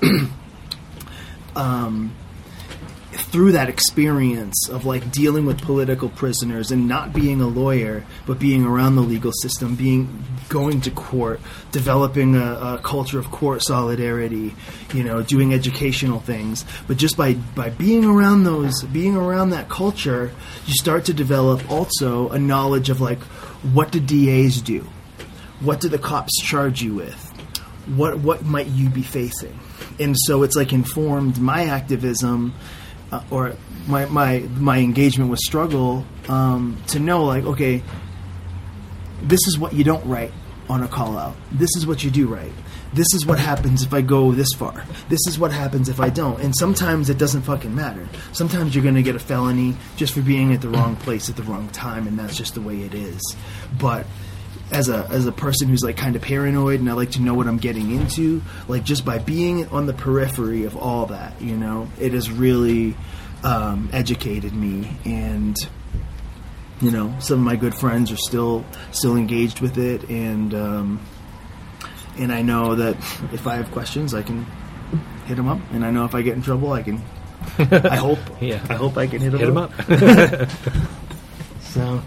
through that experience of like dealing with political prisoners and not being a lawyer, but being around the legal system, going to court, developing a culture of court solidarity, you know, doing educational things. But just by being around that culture, you start to develop also a knowledge of like, what do DAs do? What do the cops charge you with? What might you be facing? And so it's like informed my activism or my engagement with struggle to know like, okay, this is what you don't write on a call out. This is what you do write. This is what happens if I go this far. This is what happens if I don't. And sometimes it doesn't fucking matter. Sometimes you're going to get a felony just for being at the wrong place at the wrong time, and that's just the way it is. But as a person who's like kind of paranoid and I like to know what I'm getting into, like just by being on the periphery of all that, you know, it has really educated me. And you know, some of my good friends are still engaged with it, and I know that if I have questions, I can hit them up, and I know if I get in trouble, I can. I hope. Yeah. I hope I can hit them up. So,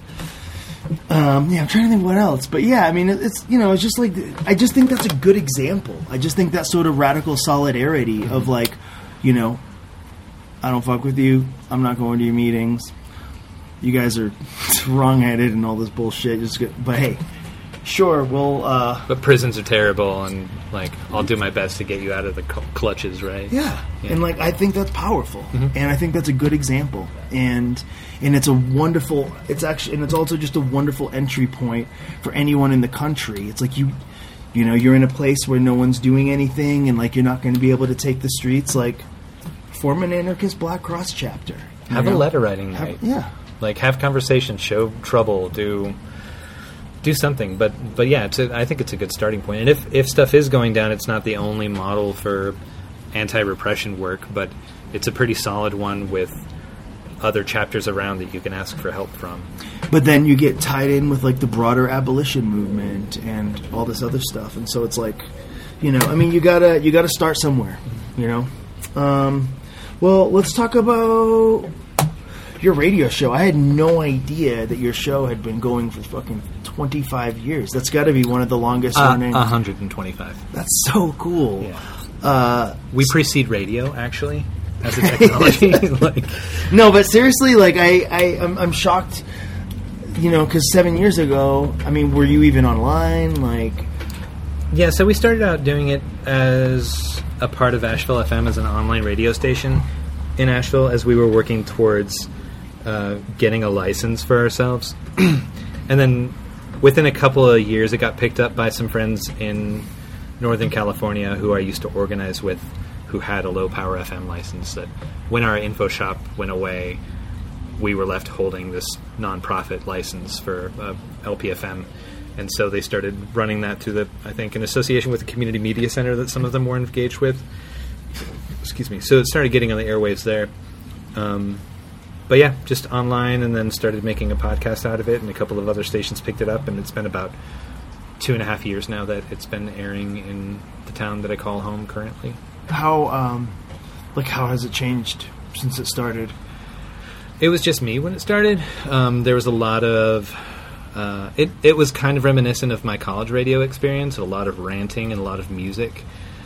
I'm trying to think what else, but yeah, I mean, it's, you know, it's just like, I just think that's a good example. I just think that sort of radical solidarity of like, you know, I don't fuck with you. I'm not going to your meetings. You guys are wrong-headed and all this bullshit. But hey. Sure, well... but prisons are terrible, and, like, I'll do my best to get you out of the clutches, right? Yeah. And, like, I think that's powerful. Mm-hmm. And I think that's a good example. And it's a wonderful... It's also just a wonderful entry point for anyone in the country. It's like you know, you're in a place where no one's doing anything, and, like, you're not going to be able to take the streets. Like, form an anarchist Black Cross chapter. Have a letter writing night. Yeah. Like, have conversations, show trouble, do something, but yeah, I think it's a good starting point. And if stuff is going down, it's not the only model for anti-repression work, but it's a pretty solid one with other chapters around that you can ask for help from. But then you get tied in with like the broader abolition movement and all this other stuff, and so it's like, you know, I mean, you gotta start somewhere, you know. Well, let's talk about your radio show. I had no idea that your show had been going for fucking 25 years. That's got to be one of the longest running. 125. That's so cool. Yeah. We precede radio, actually, as a technology. No, but seriously, like I'm shocked. You know, because 7 years ago, I mean, were you even online? Like, yeah. So we started out doing it as a part of Asheville FM as an online radio station in Asheville, as we were working towards getting a license for ourselves. And then within a couple of years, it got picked up by some friends in Northern California who I used to organize with, who had a low-power FM license, that when our info shop went away, we were left holding this nonprofit license for LPFM. And so they started running that through in association with the community media center that some of them were engaged with. Excuse me. So it started getting on the airwaves there. But yeah, just online, and then started making a podcast out of it, and a couple of other stations picked it up, and it's been about 2.5 years now that it's been airing in the town that I call home currently. How has it changed since it started? It was just me when it started. There was a lot of It was kind of reminiscent of my college radio experience, a lot of ranting and a lot of music.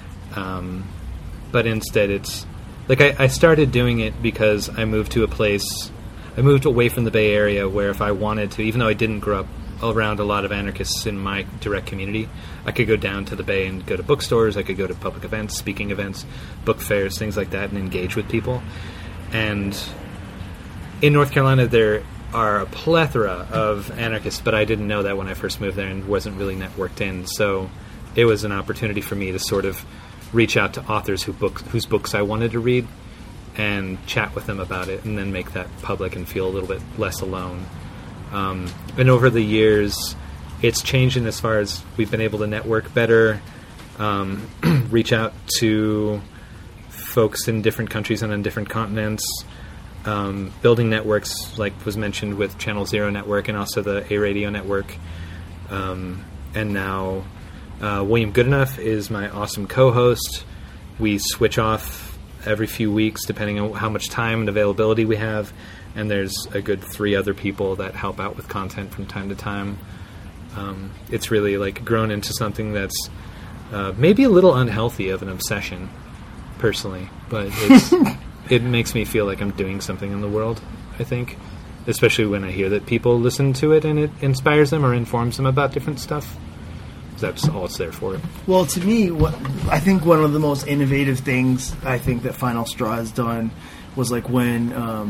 But instead it's... Like, I started doing it because I moved to a place... I moved away from the Bay Area where if I wanted to, even though I didn't grow up around a lot of anarchists in my direct community, I could go down to the Bay and go to bookstores, I could go to public events, speaking events, book fairs, things like that, and engage with people. And in North Carolina, there are a plethora of anarchists, but I didn't know that when I first moved there and wasn't really networked in. So it was an opportunity for me to sort of reach out to authors whose books I wanted to read and chat with them about it, and then make that public and feel a little bit less alone. And over the years, it's changed in as far as we've been able to network better, reach out to folks in different countries and on different continents, building networks, like was mentioned with Channel Zero Network and also the A Radio Network. And now William Goodenough is my awesome co-host. We switch off every few weeks depending on how much time and availability we have, and there's a good 3 other people that help out with content from time to time. It's really like grown into something that's maybe a little unhealthy of an obsession personally, but it makes me feel like I'm doing something in the world, I think, especially when I hear that people listen to it and it inspires them or informs them about different stuff. That's all it's there for. Well, to me, I think one of the most innovative things I think that Final Straw has done was like when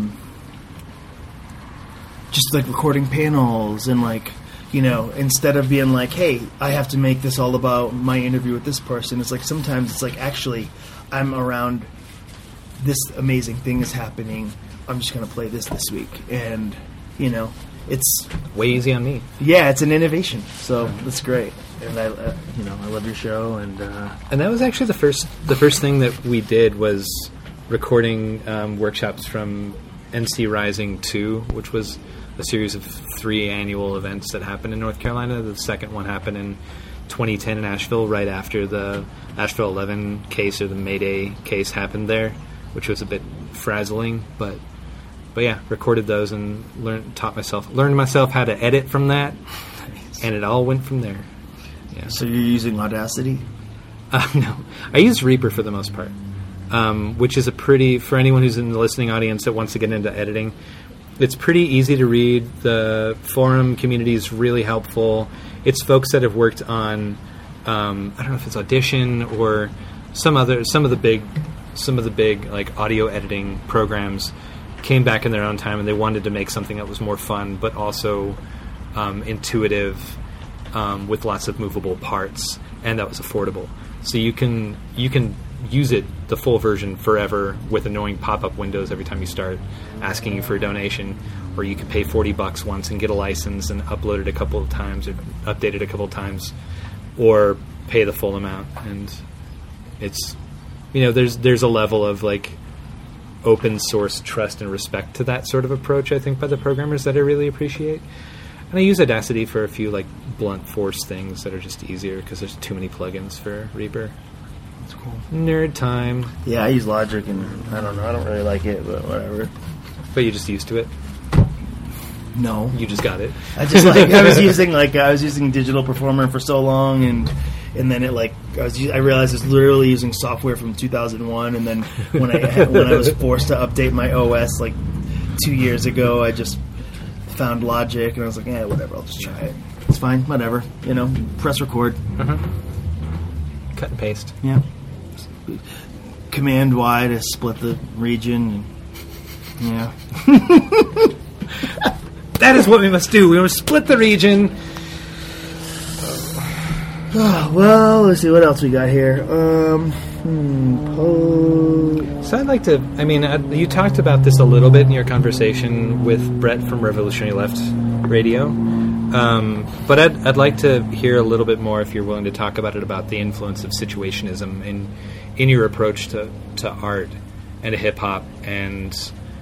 just like recording panels and like, you know, instead of being like, hey, I have to make this all about my interview with this person, it's like sometimes it's like, actually, I'm around, this amazing thing is happening, I'm just going to play this week. And, you know, it's way easy on me. Yeah, it's an innovation. So that's great. And I love your show. And that was actually the first thing that we did was recording workshops from NC Rising 2, which was a series of 3 annual events that happened in North Carolina. The second one happened in 2010 in Asheville, right after the Asheville 11 case or the May Day case happened there, which was a bit frazzling, but yeah, recorded those and learned myself how to edit from that, and it all went from there. Yeah. So you're using Audacity? No, I use Reaper for the most part, which is for anyone who's in the listening audience that wants to get into editing, it's pretty easy to read. The forum community is really helpful. It's folks that have worked on, I don't know if it's Audition or some of the big like audio editing programs, came back in their own time and they wanted to make something that was more fun but also intuitive, with lots of movable parts, and that was affordable. So you can use it, the full version, forever with annoying pop-up windows every time you start asking you for a donation, or you could pay $40 once and get a license and upload it a couple of times or update it a couple of times, or pay the full amount. And it's, there's a level of like open source trust and respect to that sort of approach, I think, by the programmers that I really appreciate. And I use Audacity for a few like blunt force things that are just easier because there's too many plugins for Reaper. That's cool. Nerd time. Yeah, I use Logic, and I don't know, I don't really like it, but whatever. But you're just used to it? No. You just got it? I was using Digital Performer for so long, and then it like I realized it's literally using software from 2001, and then when I was forced to update my OS like 2 years ago, I just found Logic, and I was like, whatever, I'll just try it. It's fine, whatever. Press record. Uh-huh. Cut and paste. Yeah. Command Y to split the region. Yeah. That is what we must do. We must split the region. Well, let's see what else we got here. So I'd like to, you talked about this a little bit in your conversation with Brett from Revolutionary Left Radio, but I'd like to hear a little bit more, if you're willing to talk about it, about the influence of situationism in your approach to art and to hip hop, and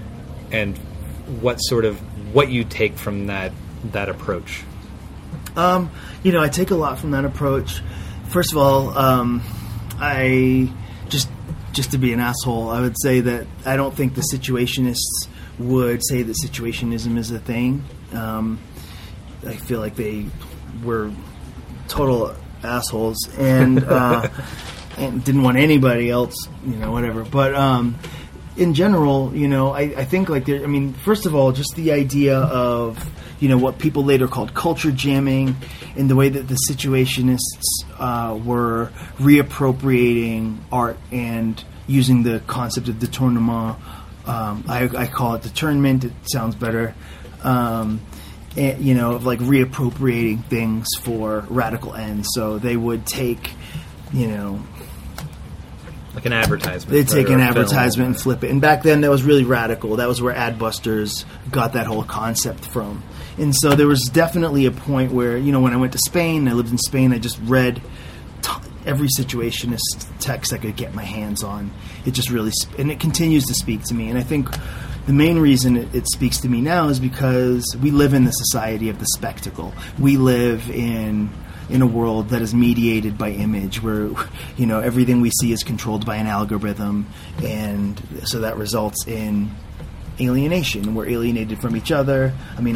what you take from that approach. I take a lot from that approach. First of all, I just to be an asshole, I would say that I don't think the situationists would say that situationism is a thing. I feel like they were total assholes and didn't want anybody else, whatever. But in general, I think like first of all, just the idea of what people later called culture jamming, and the way that the Situationists were reappropriating art and using the concept of détournement. I call it deturnment. It sounds better. And, of like reappropriating things for radical ends. So they would take, like an advertisement. They'd take an advertisement and flip it. And back then, that was really radical. That was where Adbusters got that whole concept from. And so there was definitely a point where, when I went to Spain, I lived in Spain, I just read every Situationist text I could get my hands on. It just really, and it continues to speak to me. And I think the main reason it speaks to me now is because we live in the society of the spectacle. We live in a world that is mediated by image, where everything we see is controlled by an algorithm, and so that results in alienation. We're alienated from each other.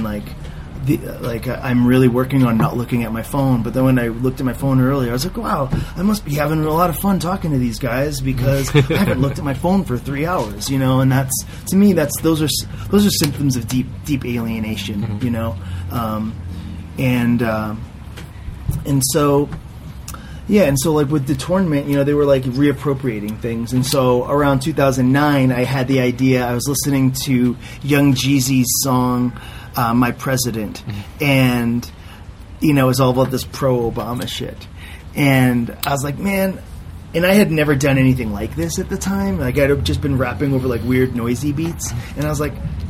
I'm really working on not looking at my phone, but then when I looked at my phone earlier, I was like, wow, I must be having a lot of fun talking to these guys because I haven't looked at my phone for 3 hours, and that's, to me, those are symptoms of deep alienation, and so like with Détournement, they were like reappropriating things. And so around 2009, I had the idea. I was listening to Young Jeezy's song, My President, and it was all about this pro-Obama shit. And I was like, man, and I had never done anything like this at the time. Like I'd just been rapping over like weird noisy beats, and I was like,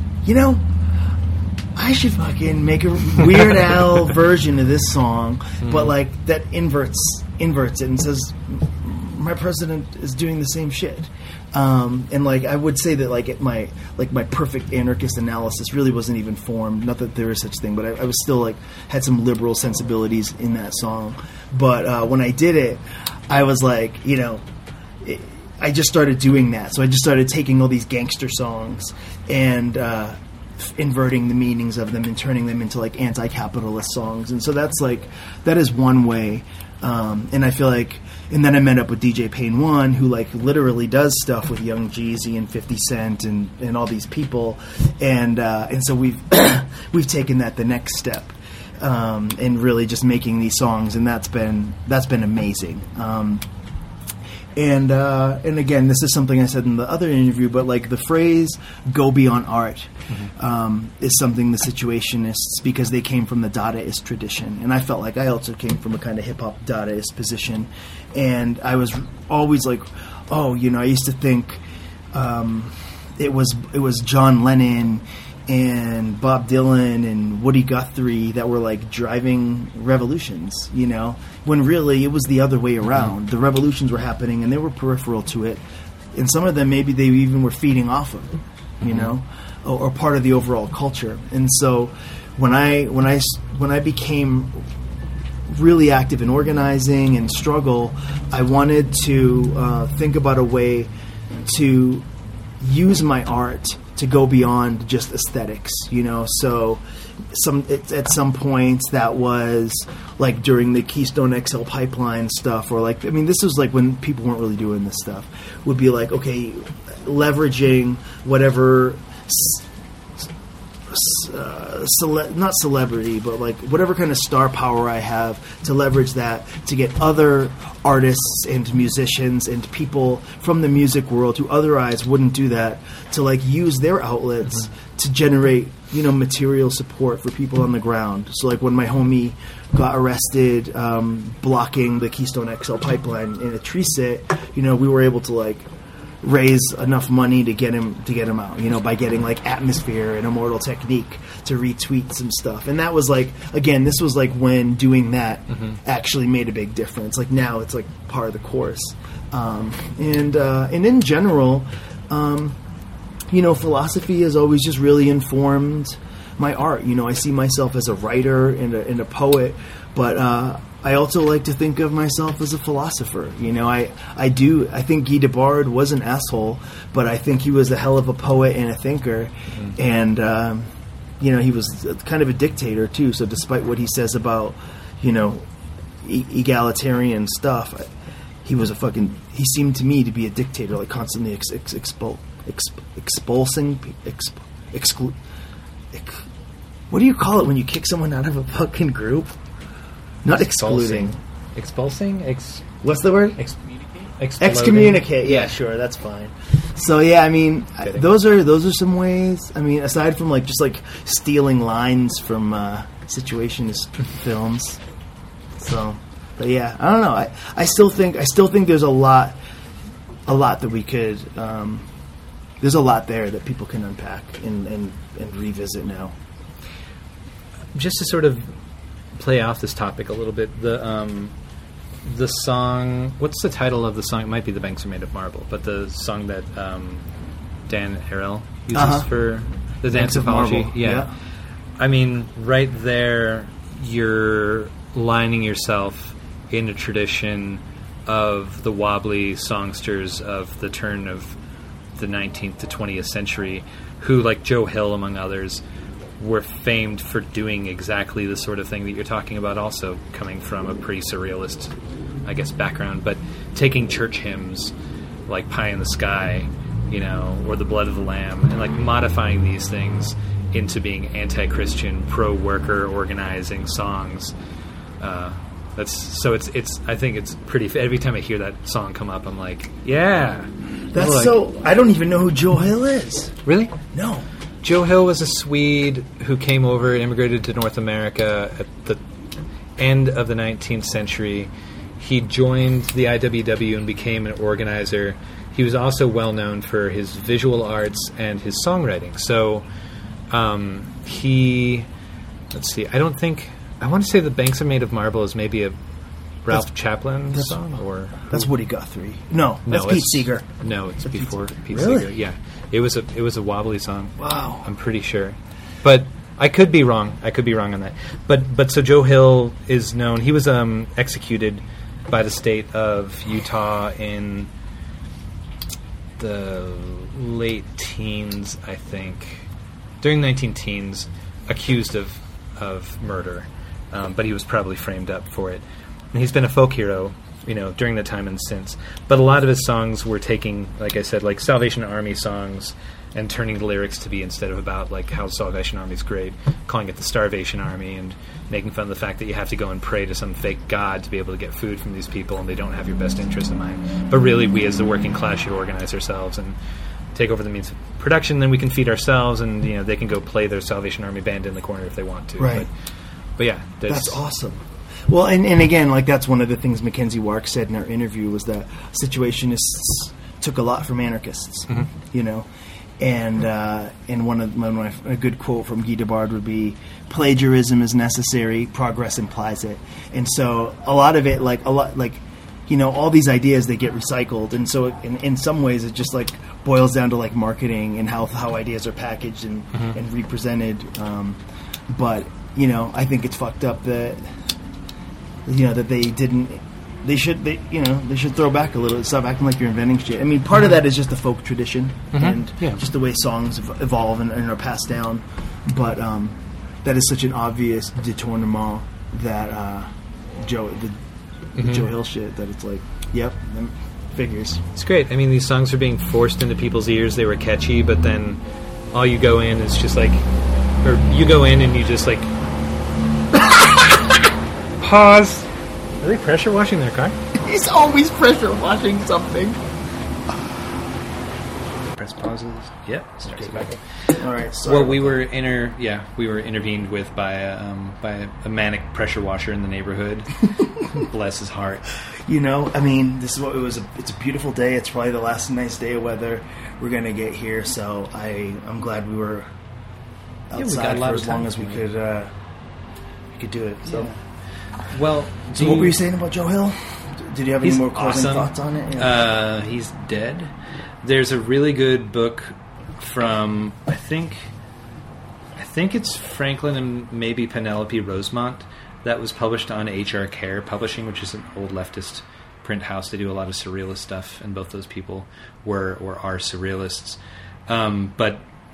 I should fucking make a Weird Al version of this song, but like that inverts it and says, my president is doing the same shit. And like I would say that like my perfect anarchist analysis really wasn't even formed. Not that there is such thing, but I was still like had some liberal sensibilities in that song. But when I did it, I was like, I just started doing that. So I just started taking all these gangster songs and inverting the meanings of them and turning them into like anti-capitalist songs. And so that is one way. And I feel like, and then I met up with DJ Payne 1, who like literally does stuff with Young Jeezy and 50 Cent and all these people. And so we've taken that the next step, and really just making these songs. And that's been amazing. And again, this is something I said in the other interview, but like the phrase "go beyond art" is something the Situationists, because they came from the Dadaist tradition, and I felt like I also came from a kind of hip hop Dadaist position, and I was always like, I used to think it was John Lennon and Bob Dylan and Woody Guthrie that were like driving revolutions, when really it was the other way around. The revolutions were happening and they were peripheral to it, and some of them maybe they even were feeding off of it, or part of the overall culture. And so when I became really active in organizing and struggle, I wanted to think about a way to use my art to go beyond just aesthetics, So at some points that was like during the Keystone XL pipeline stuff, or like, this was like when people weren't really doing this stuff, would be like, okay, leveraging whatever, not celebrity, but like whatever kind of star power I have, to leverage that to get other artists and musicians and people from the music world who otherwise wouldn't do that, to like use their outlets to generate, material support for people on the ground. So like when my homie got arrested blocking the Keystone XL pipeline in a tree sit, we were able to like raise enough money to get him out, by getting like Atmosphere and Immortal Technique to retweet some stuff. And that was like, again, this was like when doing that actually made a big difference. Like now it's like part of the course. And in general, philosophy has always just really informed my art. I see myself as a writer and a poet, but I also like to think of myself as a philosopher. I think Guy Debord was an asshole, but I think he was a hell of a poet and a thinker. And, he was kind of a dictator too. So despite what he says about, egalitarian stuff, he seemed to me to be a dictator, like constantly expulsing, what do you call it when you kick someone out of a fucking group? Not excluding. Expulsing? What's the word? Excommunicate. Yeah, sure, that's fine. So yeah, I mean, those are some ways. I mean, aside from just stealing lines from situationist films. So, but yeah, I don't know. I still think there's a lot that we could. There's a lot there that people can unpack and revisit now. Just to sort of play off this topic a little bit, the song, what's the title of the song? It might be The Banks Are Made of Marble, but the song that Dan Harrell uses for the dance apology. Yeah. I mean, right there, you're lining yourself in a tradition of the wobbly songsters of the turn of the 19th to 20th century, who, like Joe Hill, among others, were famed for doing exactly the sort of thing that you're talking about, also coming from a pretty surrealist, I guess, background, but taking church hymns like Pie in the Sky, or The Blood of the Lamb, and modifying these things into being anti-Christian, pro-worker organizing songs. It's I think it's pretty. Every time I hear that song come up, I'm like, yeah. I don't even know who Joe Hill is. Really? No. Joe Hill was a Swede who came over and immigrated to North America at the end of the 19th century. He joined the IWW and became an organizer. He was also well known for his visual arts and his songwriting. So I want to say The Banks Are Made of Marble is maybe a Ralph Chaplin song, or that's Woody Guthrie. No, that's Pete Seeger. No, it's before Pete really? Seeger. Yeah, it was a wobbly song. Wow, I'm pretty sure, but I could be wrong. On that. But so Joe Hill is known. He was executed by the state of Utah in the late teens, I think, during the 19-teens, accused of murder, but he was probably framed up for it. And he's been a folk hero, during the time and since. But a lot of his songs were taking, like I said, like Salvation Army songs, and turning the lyrics to be, instead of about how Salvation Army's great, calling it the Starvation Army, and making fun of the fact that you have to go and pray to some fake god to be able to get food from these people, and they don't have your best interest in mind. But really, we as the working class should organize ourselves and take over the means of production, then we can feed ourselves, and they can go play their Salvation Army band in the corner if they want to. Right. But yeah, that's awesome. Well, and again, that's one of the things Mackenzie Wark said in our interview, was that situationists took a lot from anarchists, and a good quote from Guy Debord would be, "Plagiarism is necessary, progress implies it." And so a lot of it, all these ideas, they get recycled, and so in some ways it just boils down to marketing and how ideas are packaged and represented. But I think it's fucked up that that they didn't. They should throw back a little. Stop acting like you're inventing shit. I mean, part of that is just the folk tradition and just the way songs evolve and are passed down. But that is such an obvious détournement that Joe Hill shit, that it's yep, figures. It's great. I mean, these songs are being forced into people's ears. They were catchy, but then all you go in is just or you go in and you just pause. Are they pressure washing their car? He's always pressure washing something. Press pauses. Yep. All right. Sorry. Well, we were intervened with by a manic pressure washer in the neighborhood. Bless his heart. I mean, this is what it was. It's a beautiful day. It's probably the last nice day of weather we're gonna get here. So I'm glad we were outside for as long as we could do it. So. Yeah. Well, so what were you saying about Joe Hill? Did you have any more closing thoughts on it? Yeah. He's dead. There's a really good book from, I think it's Franklin and maybe Penelope Rosemont, that was published on HR Care Publishing, which is an old leftist print house. They do a lot of surrealist stuff, and both those people were or are surrealists. But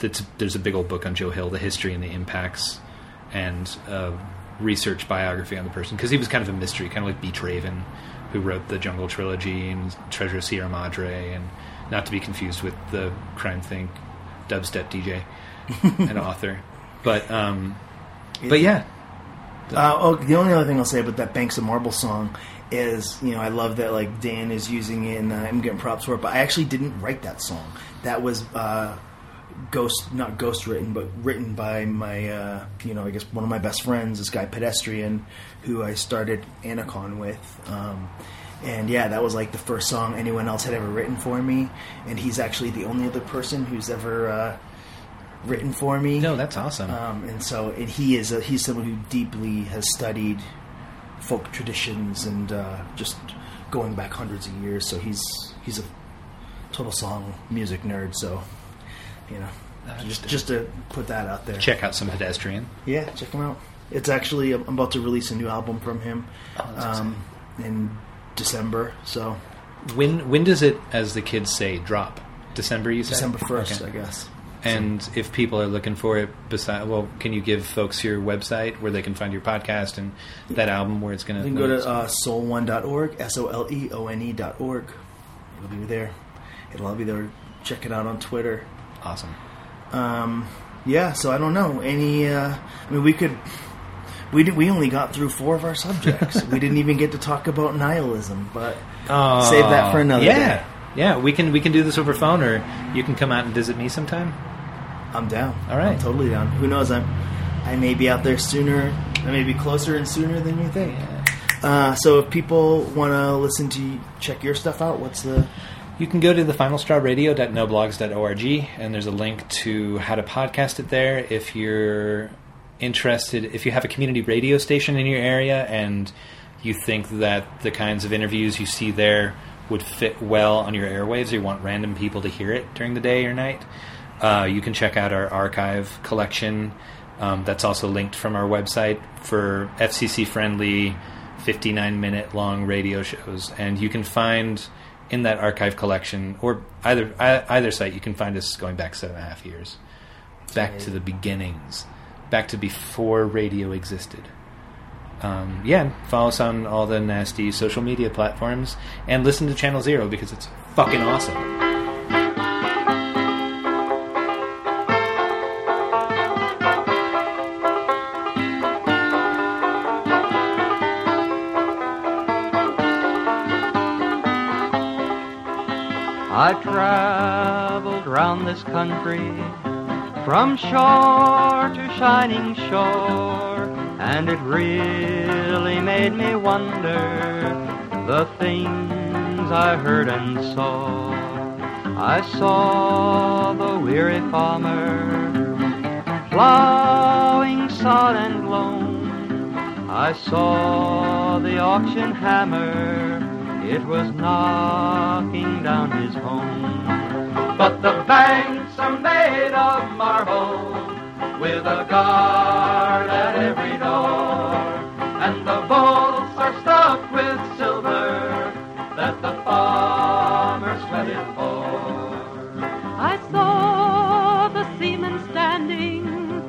there's a big old book on Joe Hill, The History and the Impacts, and research biography on the person, because he was kind of a mystery, kind of like Beach Raven, who wrote the Jungle Trilogy and Treasure of Sierra Madre, and not to be confused with the Crime Think dubstep DJ and author. But yeah. The only other thing I'll say about that Banks of Marble song is, I love that like Dan is using it and I'm getting props for it, but I actually didn't write that song. That was not ghost written, but written by my, I guess one of my best friends, this guy Pedestrian, who I started Anacon with. And yeah, that was like the first song anyone else had ever written for me. And he's actually the only other person who's ever written for me. No, that's awesome. And he's someone who deeply has studied folk traditions and just going back hundreds of years. So he's a total song music nerd. So just to put that out there. Check out some Pedestrian. Yeah, check him out. It's actually I'm about to release a new album from him in December. So when does it, as the kids say, drop? December, you said? December 1st, okay. I guess. And if people are looking for it, can you give folks your website where they can find your podcast and that album where it's going to... You can go to soleone.org, SOLEONE.org. It'll be there. It'll all be there. Check it out on Twitter. Awesome. Yeah, so I don't know. We only got through 4 of our subjects. We didn't even get to talk about nihilism, but save that for another day. Yeah, we can do this over phone, or you can come out and visit me sometime. I'm down. All right. I'm totally down. Who knows? I may be out there sooner. I may be closer and sooner than you think. Yeah. So if people want to check your stuff out, what's the... You can go to thefinalstrawradio.noblogs.org, and there's a link to how to podcast it there. If you're interested, if you have a community radio station in your area and you think that the kinds of interviews you see there would fit well on your airwaves, or you want random people to hear it during the day or night, you can check out our archive collection. That's also linked from our website for FCC-friendly 59-minute long radio shows. And you can find in that archive collection, or either site, you can find us going back 7.5 years. Back to the beginnings. Back to before radio existed. Follow us on all the nasty social media platforms and listen to Channel Zero because it's fucking awesome. I traveled round this country from shore to shining shore, and it really made me wonder the things I heard and saw. I saw the weary farmer plowing sod and loam. I saw the auction hammer, it was knocking down his home. But the banks are made of marble, with a guard at every door, and the vaults are stuffed with silver that the farmer sweated for. I saw the seamen standing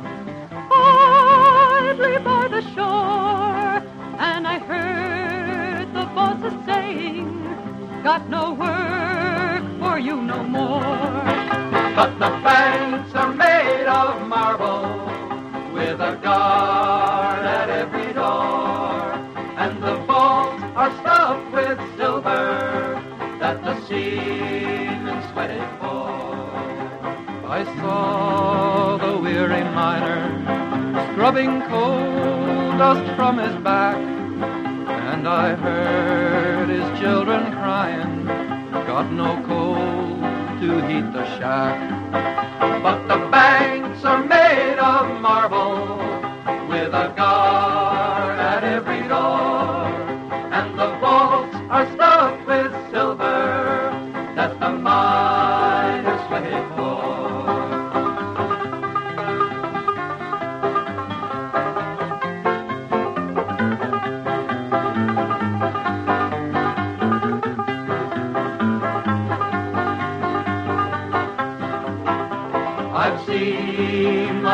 idly by the shore, and I heard the bosses saying, got no work for you no more. But the banks are made of marble, with a guard at every door, and the vaults are stuffed with silver that the seamen sweated for. I saw the weary miner scrubbing coal dust from his back, and I heard his children crying, got no coal to heat the shack. But the banks are made of marble, with a guard at every door, and the vaults are stuffed with silver that the miners sweated for. I've seen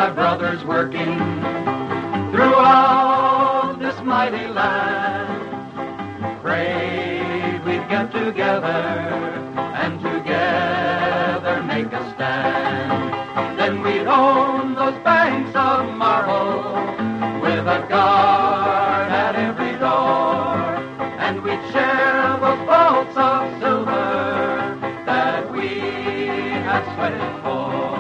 my brothers working throughout this mighty land. Prayed we'd get together and together make a stand. Then we'd own those banks of marble with a guard at every door, and we'd share those vaults of silver that we had sweated for.